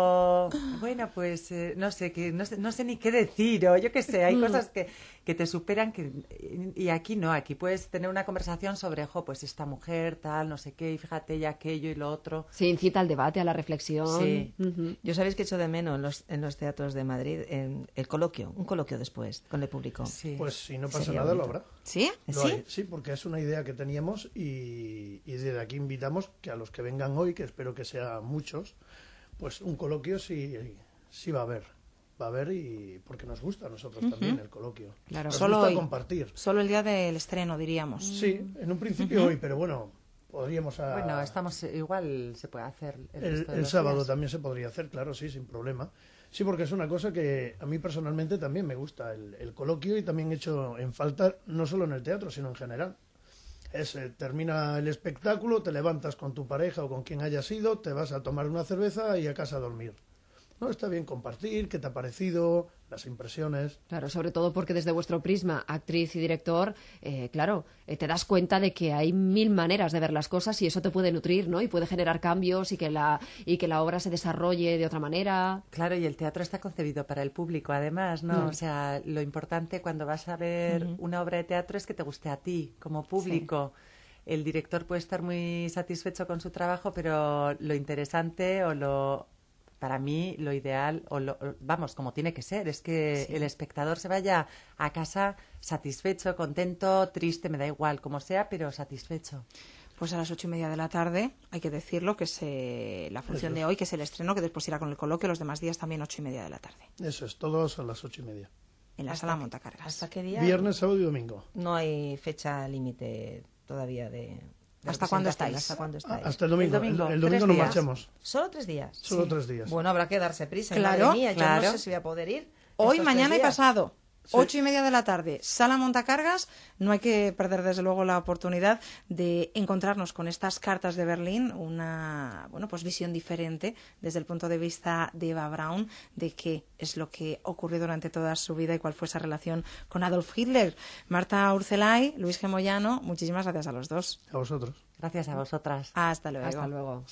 o bueno, pues eh, no sé, que no sé, no sé ni qué decir, o yo qué sé, hay cosas que, que te superan que, y aquí no, aquí puedes tener una conversación sobre, jo, pues esta mujer, tal, no sé qué, y fíjate ya aquello y lo otro. Sí, incita al debate, a la reflexión. Sí. Ujú. Yo sabéis que echo de menos en los, en los teatros de Madrid en el coloquio, un coloquio después con el público. Sí. Pues si no pasa Sería nada, lo bonito. habrá. ¿Sí? Lo ¿Sí? hay, sí, porque es una idea que teníamos y, y desde aquí invitamos que a los que vengan hoy, que espero que sean muchos, pues un coloquio sí, sí va a haber. Va a haber y porque nos gusta a nosotros también el coloquio. Claro, nos solo gusta hoy. compartir. Solo el día del estreno, diríamos. Sí, en un principio hoy, pero bueno, podríamos a... Bueno, estamos, igual se puede hacer el, El, resto de el los sábado días. también se podría hacer, claro, sí, sin problema. Sí, porque es una cosa que a mí personalmente también me gusta, el, el coloquio, y también he hecho en falta, no solo en el teatro, sino en general. Es, eh, termina el espectáculo, te levantas con tu pareja o con quien haya sido, te vas a tomar una cerveza y a casa a dormir. No, está bien compartir, qué te ha parecido, las impresiones. Claro, sobre todo porque desde vuestro prisma, actriz y director, eh, claro, eh, te das cuenta de que hay mil maneras de ver las cosas y eso te puede nutrir, ¿no? Y puede generar cambios y que la, y que la obra se desarrolle de otra manera. Claro, y el teatro está concebido para el público, además, ¿no? Mm. O sea, lo importante cuando vas a ver Ujú. una obra de teatro es que te guste a ti, como público. El director puede estar muy satisfecho con su trabajo, pero lo interesante o lo... Para mí, lo ideal, o lo, o- vamos, como tiene que ser, es que Sí. el espectador se vaya a casa satisfecho, contento, triste, me da igual, como sea, pero satisfecho. Pues a las ocho y media de la tarde, hay que decirlo, que es eh, la función Eso de es. hoy, que es el estreno, que después irá con el coloquio, los demás días también ocho y media de la tarde, Eso es, todos a las ocho y media. en la ¿Hasta sala qué- Montacargas. ¿Hasta qué día? Viernes, sábado y domingo. No hay fecha límite todavía de... de ¿Hasta cuándo representación. estáis? ¿Hasta cuándo Ah, estáis? hasta el domingo. El domingo, El, el domingo tres nos días. marchamos. ¿Solo tres días? Solo tres días. Bueno, habrá que darse prisa. Claro, Madre mía, yo claro. no sé si voy a poder ir. Hoy, estos mañana tres y días. pasado. Sí. Ocho y media de la tarde, sala Montacargas. No hay que perder desde luego la oportunidad de encontrarnos con estas cartas de Berlín, una bueno pues visión diferente desde el punto de vista de Eva Braun de qué es lo que ocurrió durante toda su vida y cuál fue esa relación con Adolf Hitler. Marta Urcelay, Luis G. Moyano, muchísimas gracias a los dos. A vosotros. Gracias a vosotras. Hasta luego. Hasta luego.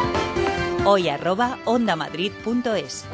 Hoy arroba ondamadrid punto es.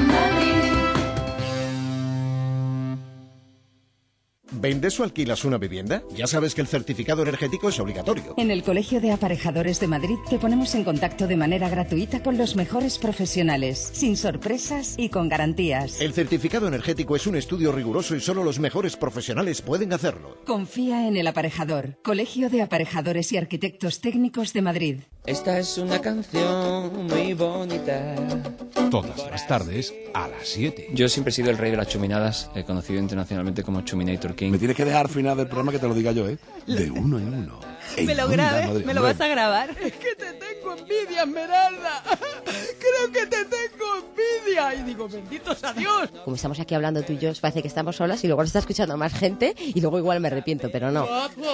¿Vendes o alquilas una vivienda? Ya sabes que el certificado energético es obligatorio. En el Colegio de Aparejadores de Madrid te ponemos en contacto de manera gratuita con los mejores profesionales, sin sorpresas y con garantías. El certificado energético es un estudio riguroso y solo los mejores profesionales pueden hacerlo. Confía en el aparejador. Colegio de Aparejadores y Arquitectos Técnicos de Madrid. Esta es una canción muy bonita. Todas las tardes a las siete. Yo siempre he sido el rey de las chuminadas, eh, conocido internacionalmente como Chuminator King. Me tienes que dejar al final del programa que te lo diga yo, ¿eh? De uno en uno. En Me lo Onda grabes, Madrid. me lo Hombre, vas a grabar. Es que te tengo envidia, Esmeralda. Creo que te tengo envidia. Y digo, benditos a Dios. Como estamos aquí hablando tú y yo, parece que estamos solas y luego lo está escuchando más gente y luego igual me arrepiento, pero no.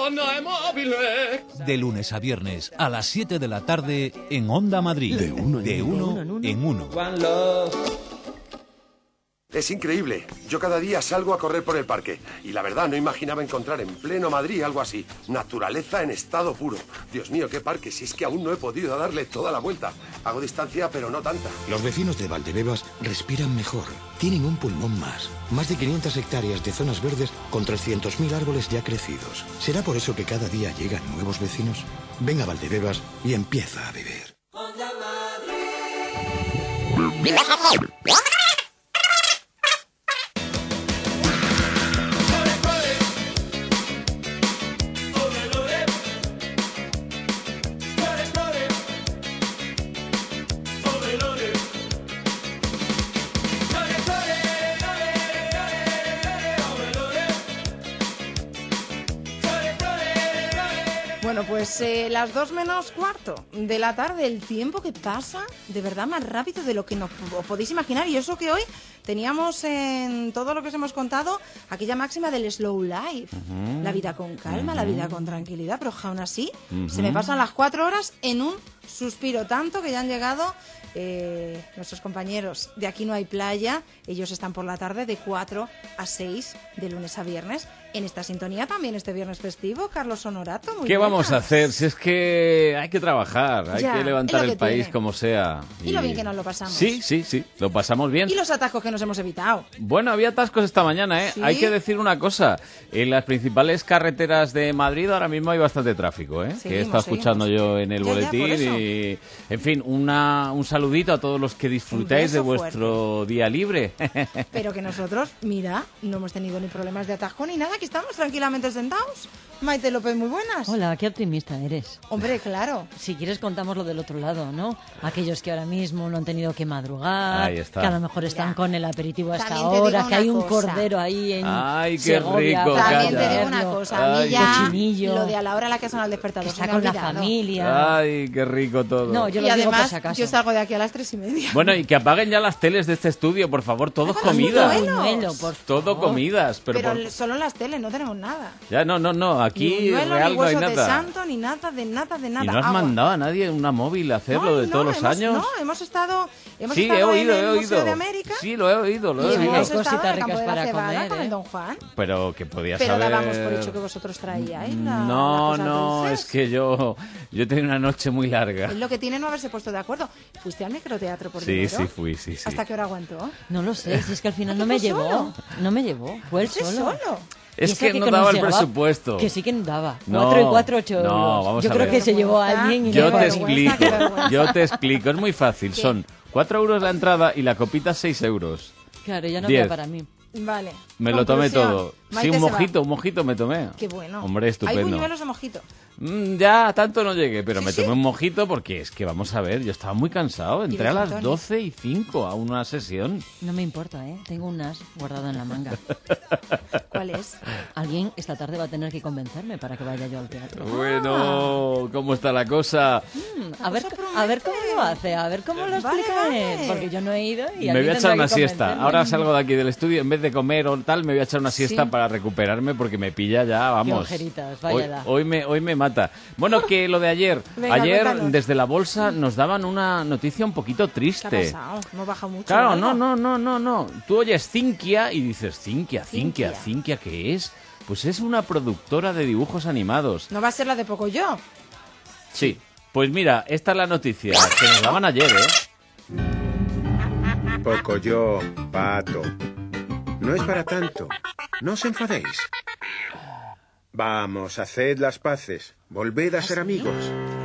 De lunes a viernes a las siete de la tarde en Onda Madrid. De uno en, de uno, uno en uno. Es increíble. Yo cada día salgo a correr por el parque y la verdad no imaginaba encontrar en pleno Madrid algo así. Naturaleza en estado puro. Dios mío, qué parque, si es que aún no he podido darle toda la vuelta. Hago distancia, pero no tanta. Los vecinos de Valdebebas respiran mejor. Tienen un pulmón más. Más de quinientas hectáreas de zonas verdes con trescientos mil árboles ya crecidos. ¿Será por eso que cada día llegan nuevos vecinos? Ven a Valdebebas y empieza a vivir. Bueno, pues pues eh, las dos menos cuarto de la tarde, el tiempo que pasa de verdad más rápido de lo que nos os podéis imaginar. Y eso que hoy teníamos en todo lo que os hemos contado aquella máxima del slow life, uh-huh. la vida con calma, uh-huh. la vida con tranquilidad, pero aún así uh-huh. se me pasan las cuatro horas en un suspiro, tanto que ya han llegado eh, nuestros compañeros de Aquí No Hay Playa. Ellos están por la tarde de cuatro a seis, de lunes a viernes, en esta sintonía también este viernes festivo. Carlos Honorato, muy ¿Qué buenas. Vamos a hacer? Si es que hay que trabajar, hay Ya, que levantar es lo el que país tiene. como sea. Y lo bien que nos lo pasamos. Sí, sí, sí, lo pasamos bien. Y los atascos que nos hemos evitado. Bueno, había atascos esta mañana, ¿eh? ¿Sí? Hay que decir una cosa. En las principales carreteras de Madrid ahora mismo hay bastante tráfico, ¿eh? Seguimos, que he estado escuchando seguimos. yo en el Ya, ya, boletín. por eso. Y, en fin, una, un saludito a todos los que disfrutáis de beso vuestro día libre. Pero que nosotros, mira, no hemos tenido ni problemas de atasco ni nada, que estamos tranquilamente sentados. Maite López, muy buenas. Hola, qué optimista eres. Hombre, claro. Si quieres contamos lo del otro lado, ¿no? Aquellos que ahora mismo no han tenido que madrugar, Ahí está. que a lo mejor están Mira, con el aperitivo hasta también te digo ahora, que una hay un cosa. cordero ahí en Ay, qué Segovia rico, para También calla. te digo una comerlo. cosa, a mí Ay. ya Cochinillo. lo de a la hora a la que suena el despertador Que se está me ha con la olvidado. familia. Ay, qué rico todo. No, yo Y lo digo por además, si acaso. yo salgo de aquí a las tres y media. Bueno, y que apaguen ya las teles de este estudio, por favor, todos Ay, comidas. buenos. Buñuelo, por Todo favor. comidas, pero, Pero, por- solo en las teles, no tenemos nada. ya no, no, no, Ni aquí buñuelo, real ni no hay hueso de nada. santo, ni nada, de nada, de nada. ¿Y no has Agua. mandado a nadie una móvil a hacerlo No, de no, todos los hemos- años? No, hemos estado, hemos Sí, estado he oído, en he el Museo oído. de América. Sí, lo he oído, lo Y he oído. hemos estado Cositas en el campo ricas de la para cebada comer, con ¿eh? el Don Juan. Pero que podías Pero saber... dábamos por hecho que vosotros traíais la, No, las cosas no, dulces. es que yo, yo he tenido una noche muy larga. Es lo que tiene no haberse puesto de acuerdo. ¿Fuiste al microteatro por Sí, dinero? sí, fui, sí, sí. ¿Hasta qué hora aguantó? No lo sé, si es que al final no ¿Fue me llevó. solo? No me llevó, fue él ¿Fue solo. solo? Y Es eso que no nos daba el llegaba- presupuesto. Que sí que no daba. No, Cuatro y cuatro, ocho euros. no, vamos Yo a creo ver. que se llevó a alguien y Yo le te pagó. vergüenza, qué explico, vergüenza. yo te explico, es muy fácil. ¿Qué? Son cuatro euros la entrada y la copita seis euros. Claro, ya no Diez. había para mí. Vale. Me lo tomé Conclusión. todo. Sí, Maite un se va. mojito, un mojito me tomé. Qué bueno. Hombre, estupendo. Hay buñuelos de mojito. Mm, ya, tanto no llegué, pero ¿Sí, me sí? tomé un mojito porque es que, vamos a ver, yo estaba muy cansado. Entré de a las gin tonic? doce y cinco a una sesión. No me importa, ¿eh? Tengo un as guardado en la manga. ¿Cuál es? Alguien esta tarde va a tener que convencerme para que vaya yo al teatro. Bueno, ¿cómo está la cosa? Mm, a, ver, a ver cómo lo hace, a ver cómo lo Vale, explica vale. él, porque yo no he ido y Me a mí voy a tendrá echar que una siesta. convencerme. Ahora salgo de aquí del estudio, en vez de comer o tal, me voy a echar una siesta Sí. para recuperarme porque me pilla ya, vamos. ojeritas, hoy, váyala. hoy me hoy me mata. Bueno, que lo de ayer. Venga, ayer cuéntanos. desde la bolsa nos daban una noticia un poquito ¿Qué ha triste. pasado? ¿No baja mucho? Claro, o algo? no, no, no, no, no. Tú oyes Cinquia y dices, Cinquia, Cinquia, Cinquia. Cinquia, ¿qué es? Pues es una productora de dibujos animados. No va a ser la de Pocoyo. Sí. Pues mira, esta es la noticia que nos daban ayer, ¿eh? Pocoyo, Pato. No es para tanto. No os enfadéis. Vamos, haced las paces. Volved a ser amigos.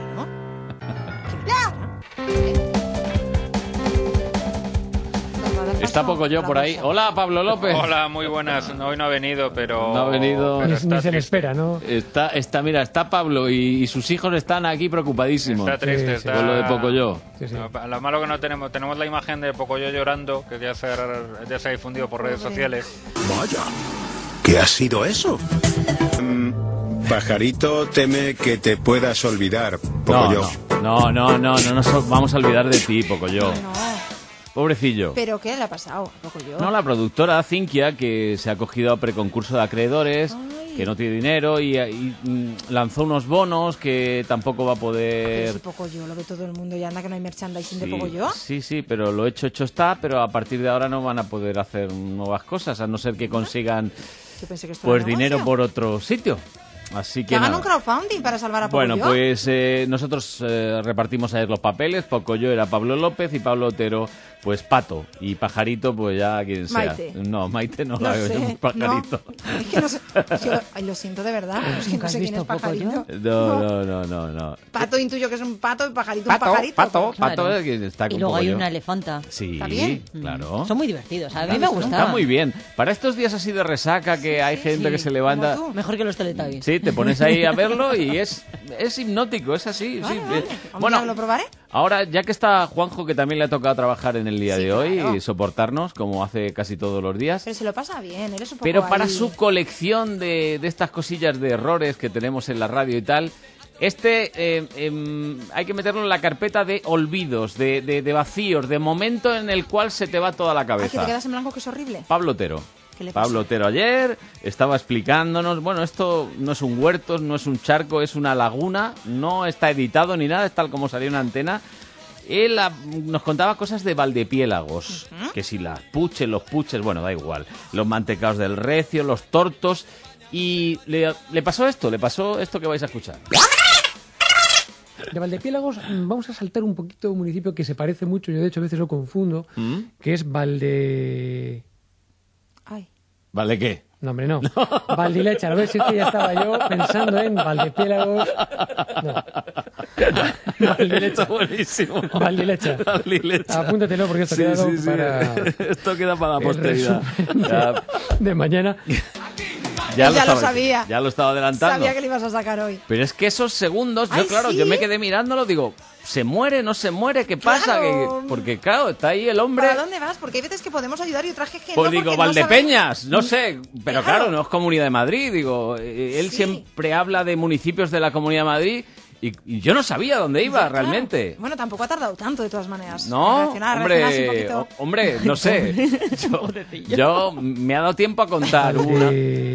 Está poco yo por ahí. Hola, Pablo López. Hola, muy buenas. Hoy no ha venido, pero... No ha venido. pero Ni- está ni se le triste. espera, ¿no? Está, está, mira, está Pablo y, y sus hijos están aquí preocupadísimos. Está triste, está... Con lo de Pocoyo. No, lo malo que no tenemos, tenemos la imagen de Pocoyo llorando, que ya se, ha, ya se ha difundido por redes sociales. Vaya. ¿Qué ha sido eso? Mm, pajarito teme que te puedas olvidar, No, Pocoyo. no, no, no, no, no nos vamos a olvidar de ti, Pocoyo. Pobrecillo. ¿Pero qué le ha pasado a Pocoyo? No, la productora Cinquia, que se ha cogido a preconcurso de acreedores, que no tiene dinero y, y, mm, lanzó unos bonos que tampoco va a Pero poder... si Pocoyo lo ve todo el mundo y anda que no hay merchandising de Sí, Pocoyo. sí, sí, pero lo hecho, hecho está, pero a partir de ahora no van a poder hacer nuevas cosas, a no ser que consigan Yo pensé que esto pues era dinero negocio. por otro sitio. Así que Que hagan nada. un crowdfunding para salvar a Pocoyo. Bueno, pues eh, nosotros eh, repartimos ayer los papeles. Pocoyo era Pablo López y Pablo Otero, pues Pato. Y Pajarito, pues ya quien sea. Maite. No, Maite no, No la sé, veo, Pajarito. No, es que no sé. Yo, ay, lo siento de verdad. pero Es que no sé quién es Pajarito. No, no, no, no, no. Pato intuyo que es un pato y Pajarito Pato, un pajarito. Pato, Claro. Pato es quien está Y con luego hay Pocoyo. una elefanta. Sí, ¿Está bien? claro. Son muy divertidos, a mí me gusta. Está muy bien. Para estos días así de resaca que hay gente que se levanta... Mejor que los Teletubbies. Sí, te pones ahí a verlo y es, es hipnótico, es así. Vale, sí. vale. ¿Un Bueno, día lo probaré? ahora ya que está Juanjo, que también le ha tocado trabajar en el día Sí, de hoy claro. y soportarnos, como hace casi todos los días. Pero se lo pasa bien, él es un poco Pero para ahí- su colección de, de estas cosillas de errores que tenemos en la radio y tal, Este eh, eh, hay que meterlo en la carpeta de olvidos, de, de, de vacíos, de momento en el cual se te va toda la Ay, que cabeza. te quedas en blanco, que es horrible. Pablo Otero. ¿Qué le pasa? Pablo Otero ayer estaba explicándonos, bueno, esto no es un huerto, no es un charco, es una laguna, no está editado ni nada, es tal como salió una antena. Él a, nos contaba cosas de Valdepiélagos, uh-huh. que si las puches, los puches, bueno, da igual, los mantecaos del Recio, los tortos, y le, le pasó esto, le pasó esto que vais a escuchar. De Valdepiélagos vamos a saltar un poquito un municipio que se parece mucho, yo de hecho a veces lo confundo, ¿Mm? que es Valde... Ay. ¿Vale qué? No, hombre, no. Valdilecha, a ver si es que ya estaba yo pensando en Valdepiélagos. No. Valdilecha. Buenísimo. Valdilecha. Valdilecha. Apúntatelo porque esto sí, queda sí, sí. para... Esto queda para la posteridad. Ya. De mañana. Ya, lo, ya estaba, lo sabía. Ya lo estaba adelantando. Sabía que le ibas a sacar hoy. Pero es que esos segundos, Ay, yo claro, ¿sí? yo me quedé mirándolo, digo, ¿se muere, no se muere? ¿Qué pasa? Claro. Que, porque claro, está ahí el hombre... ¿Para dónde vas? Porque hay veces que podemos ayudar y otras que no. Pues digo, no Valdepeñas, saben... no sé, pero claro. claro, no es Comunidad de Madrid, digo, él sí. siempre habla de municipios de la Comunidad de Madrid y, y yo no sabía dónde iba sí, realmente. Claro. Bueno, tampoco ha tardado tanto de todas maneras. No, reaccionar, hombre, reaccionar o, hombre, no sé, yo, yo me ha dado tiempo a contar una...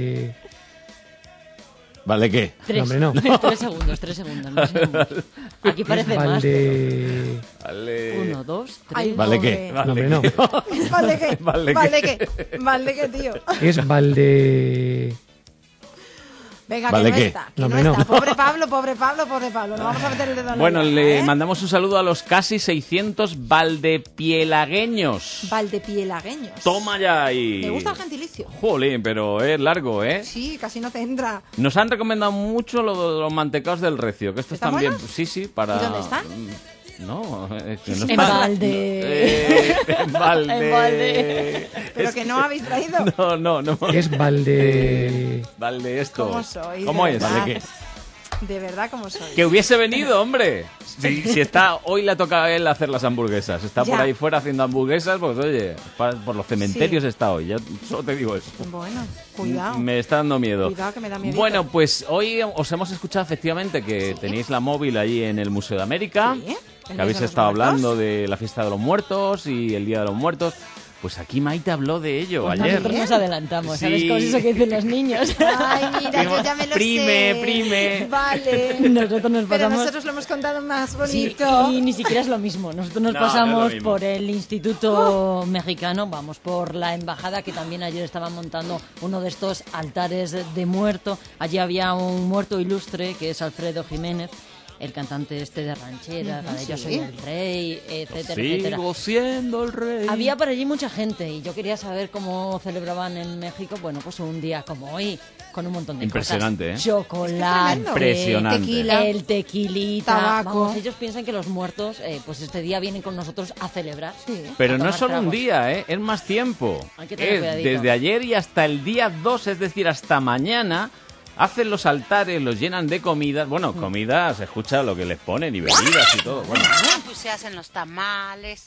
¿Vale qué? Tres, no, no. tres segundos, tres segundos. No segundos. Aquí parece vale. más. Pero... Vale. Uno, dos, tres. Ay, ¿Vale qué? Vale, no. ¿Vale qué? ¿Vale, ¿Vale qué? ¿Vale qué, tío? Es Valde... Venga, ¿Vale que no qué? está, que no, no, no está. Pobre Pablo, pobre Pablo, pobre Pablo. No vamos a meter el dedo en la Bueno, llaga, le ¿eh? mandamos un saludo a los casi seiscientos valdepielagueños. Valdepielagueños. Toma ya ahí. ¿Te gusta el gentilicio? Jolín, pero es largo, ¿eh? Sí, casi no te entra. Nos han recomendado mucho lo de los mantecaos del Recio, que estos ¿Están están bien. buenos? Sí, sí, para... ¿Y dónde están? No, es que no En están. Valde. Eh, en Valde. En Valde. Pero Es que no habéis traído. No, no, no. Es Valde... Eh, Valde esto. ¿Cómo sois? ¿Cómo de es? verdad? ¿Vale qué? De verdad, ¿cómo sois? Que hubiese venido, hombre. Si, si está, hoy le toca a él hacer las hamburguesas. Está Ya. por ahí fuera haciendo hamburguesas, pues oye, pa- por los cementerios Sí. está hoy. Ya solo te digo eso. Bueno, cuidado. Me está dando miedo. Cuidado, que me da miedito. Bueno, pues hoy os hemos escuchado efectivamente que tenéis la móvil allí en el Museo de América. Sí, el Que habéis Día de los estado Muertos. hablando de la fiesta de los muertos y el Día de los Muertos. Pues aquí Maite habló de ello Pues ayer. nosotros nos adelantamos, Sí. ¿sabes cómo es eso que dicen los niños? Ay, mira, yo ya me lo Prime, sé. prime. Vale. Nosotros nos Pero pasamos... nosotros lo hemos contado más Sí, bonito. y ni siquiera es lo mismo. Nosotros nos No, no es pasamos lo mismo. por el Instituto Mexicano, vamos, por la embajada, que también ayer estaban montando uno de estos altares de muerto. Allí había un muerto ilustre, que es Alfredo Jiménez, el cantante este de ranchera, Ujú, la de Yo sí. soy el rey, etcétera, etcétera. Sigo siendo el rey. Había por allí mucha gente y yo quería saber cómo celebraban en México. Bueno, pues un día como hoy, con un montón de Impresionante, cosas. ¿eh? Chocolate, Impresionante. Tequila, el tequilita. tabaco. Vamos, ellos piensan que los muertos, eh, pues este día vienen con nosotros a celebrar. Sí. Pero a no tomar es solo un tragos. día, ¿eh? Es más tiempo. Hay que tener Es cuidadito. desde ayer y hasta el día dos, es decir, hasta mañana, hacen los altares, los llenan de comida. Bueno, comida, se escucha lo que les ponen y bebidas y todo. Bueno. Pues se hacen los tamales,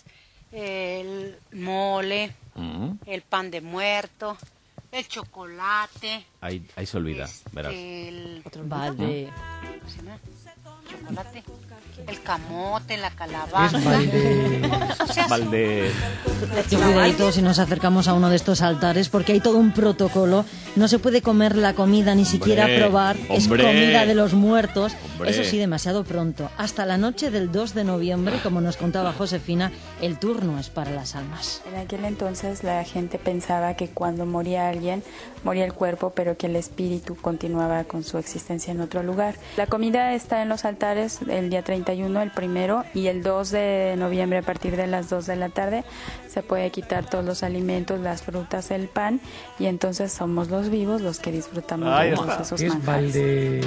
el mole, Mm. el pan de muerto, el chocolate, Ahí, ahí se olvida, verás. el... Vale. ¿Cómo se llama? Chocolate, el camote, la calabaza. Es Valde... O sea, Valde... Qué cuidadito si nos acercamos a uno de estos altares, porque hay todo un protocolo. No se puede comer la comida, ni siquiera Hombre, probar. Es hombre. comida de los muertos. Hombre. Eso sí, demasiado pronto. Hasta la noche del dos de noviembre, como nos contaba Josefina, el turno es para las almas. En aquel entonces la gente pensaba que cuando moría alguien, moría el cuerpo, pero que el espíritu continuaba con su existencia en otro lugar. La comida está en los altares el día treinta y uno, el primero, y el dos de noviembre a partir de las dos de la tarde se puede quitar todos los alimentos, las frutas, el pan, y entonces somos los vivos los que disfrutamos Ahí de está. todos esos Es manjares. Valde...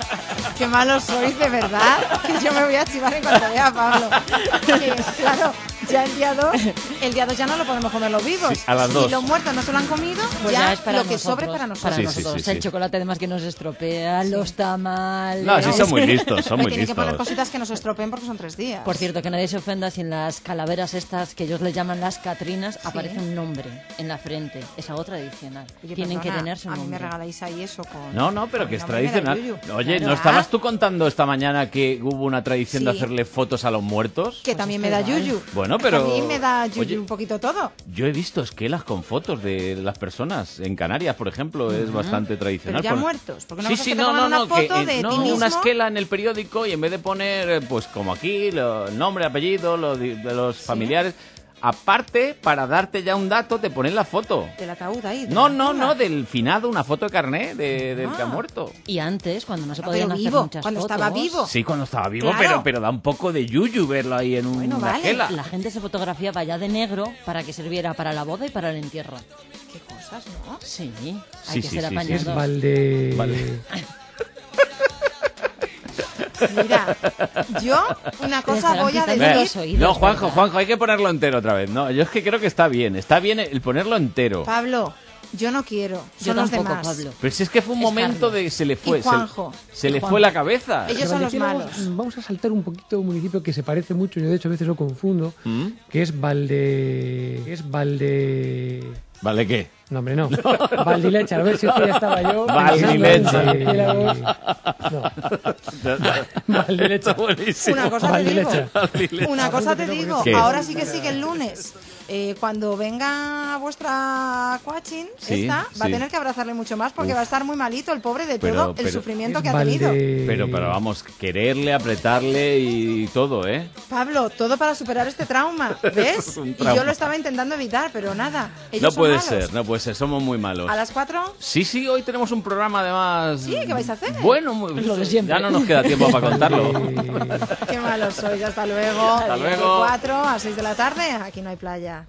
Qué malos sois, de verdad. Que yo me voy a chivar en cuanto vea a Pablo. Que, claro, Ya el día dos, el día dos ya no lo podemos comer los vivos. Sí, a las dos. Si los muertos no se lo han comido, Pues ya, ya es para lo que nosotros, sobre para nosotros. para Sí, sí, nosotros. sí, sí. El chocolate además que nos estropea, los tamales... No, sí son muy listos, son Oye, muy tienen que poner listos. cositas que nos estropeen porque son tres días. Por cierto, que nadie se ofenda si en las calaveras estas, que ellos le llaman las catrinas, aparece un nombre en la frente. Es algo tradicional. Oye, Tienen perdona, que tener su a mí nombre. me regaláis ahí eso con... No, no, pero con que el es nombre de la tradicional. Yuyu. Oye, ¿no Claro. estabas tú contando esta mañana que hubo una tradición de Sí. hacerle fotos a los muertos? Que también me da yuyu. Bueno, pero... A mí me da yuyu Oye, un poquito todo. yo he visto esquelas con fotos de las personas. En Canarias, por ejemplo, es Ujú. bastante tradicional. Pero ya Pon- muertos, porque una sí, cosa sí, es que te no, pongan no, una no, que, foto eh, de no, ti una mismo. esquela en el periódico y en vez de poner, eh, pues como aquí, lo- nombre, apellido, lo di- de los familiares, aparte, para darte ya un dato, te ponen la foto. Del ataúd ahí. de No, la no, tumba. no, del finado, una foto de carné de, del que ha Ah. muerto. Y antes, cuando no se No, podían pero hacer vivo, muchas cuando fotos... estaba vivo. Sí, cuando estaba vivo, Claro. pero, pero da un poco de yuyu verlo ahí en un- Bueno, una vale. esquela. La gente se fotografiaba ya de negro para que sirviera para la boda y para el entierro. Qué cosas, ¿no? Sí, hay Sí, que sí, ser sí, sí. apañador. Es Valde... Vale. Mira, yo una cosa estarán voy a pitando decir. los oídos, No, Juanjo, ¿verdad? Juanjo, hay que ponerlo entero otra vez. No, yo es que creo que está bien. Está bien el ponerlo entero. Pablo, yo no quiero. Yo Son los tampoco, demás. Pablo. Pero si es que fue un Es momento Carlos. de se le fue. Y se- Juanjo. Se, Y le Juanjo. fue la cabeza. Ellos De son los Valdepiélagos, malos. Vamos a saltar un poquito un municipio que se parece mucho, yo de hecho a veces lo confundo, ¿Mm? que es Valde... es Valde... ¿Vale qué? No, hombre, no. Valdileche, a ver si es que ya estaba yo. Valdileche. pensando en Valdepiélagos. No. Valdileche. Buenísimo. Una cosa te digo. Valdileche. Una cosa te digo. ¿Qué? Ahora sí que sigue el lunes. Eh, cuando venga vuestra Coaching, Sí, esta, va sí. a tener que abrazarle mucho más porque Uf. va a estar muy malito el pobre de Pero- todo el pero- sufrimiento Es que ha tenido. Valde- Pero, pero vamos, quererle, apretarle y todo, ¿eh? Pablo, todo para superar este trauma, ¿ves? Un Y trauma. yo lo estaba intentando evitar, pero nada. Ellos No son puede malos. ser, no puede ser, somos muy malos. ¿A las cuatro? Sí, sí, hoy tenemos un programa además. Sí, ¿qué vais a hacer? Bueno, muy- Lo de siempre. ya no nos queda tiempo para contarlo. Qué malos sois. Hasta luego. Hasta De luego. cuatro a seis de la tarde, aquí no hay playa.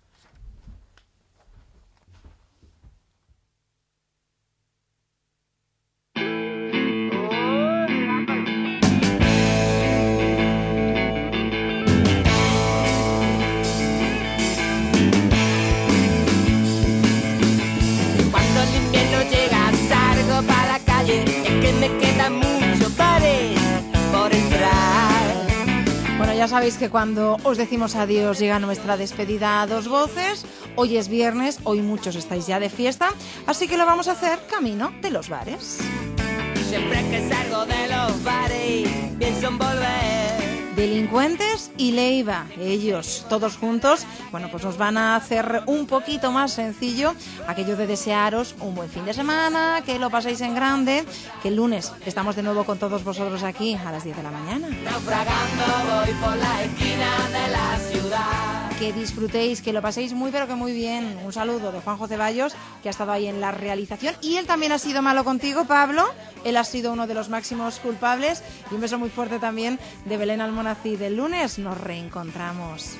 Cuando el invierno llega salgo para la calle, es que me quedan muchos bares por entrar. Bueno, ya sabéis que cuando os decimos adiós llega nuestra despedida a dos voces. Hoy es viernes, hoy muchos estáis ya de fiesta, así que lo vamos a hacer camino de los bares. Siempre que salgo de los bares pienso en volver. Delincuentes y Leiva, ellos todos juntos, bueno, pues nos van a hacer un poquito más sencillo aquello de desearos un buen fin de semana, que lo paséis en grande, que el lunes estamos de nuevo con todos vosotros aquí a las diez de la mañana. Naufragando voy por la esquina de la ciudad. Que disfrutéis, que lo paséis muy pero que muy bien. Un saludo de Juanjo Ceballos, que ha estado ahí en la realización, y él también ha sido malo contigo, Pablo. Él ha sido uno de los máximos culpables, y un beso muy fuerte también de Belén Almonacid. Del lunes nos reencontramos.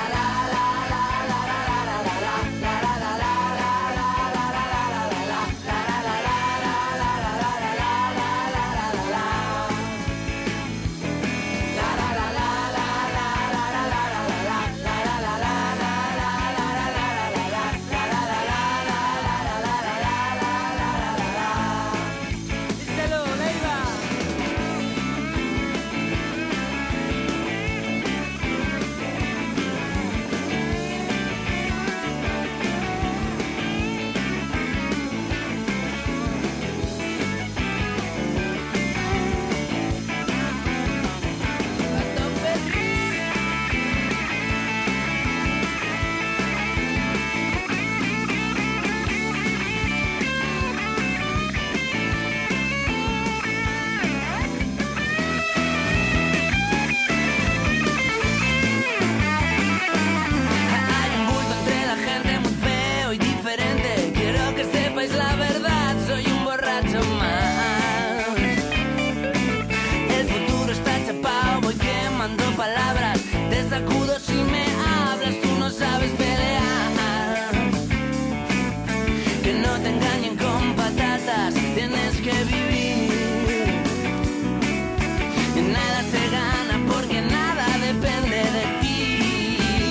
Díselo, Leiva. Hay un bulto entre la gente muy feo y diferente. Quiero que sepáis la verdad, soy un borracho más. El futuro está chapado, voy quemando palabras. Te sacudo si me hablas, tú no sabes pelear. Que no te engañen con patatas, tienes que vivir. Y nada se gana porque nada depende de ti.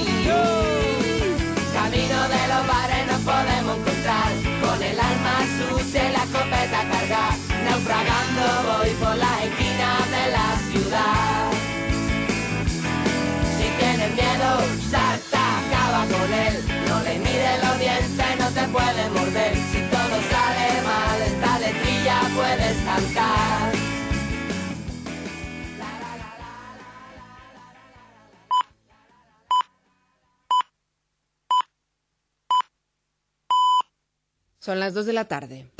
Son las dos de la tarde.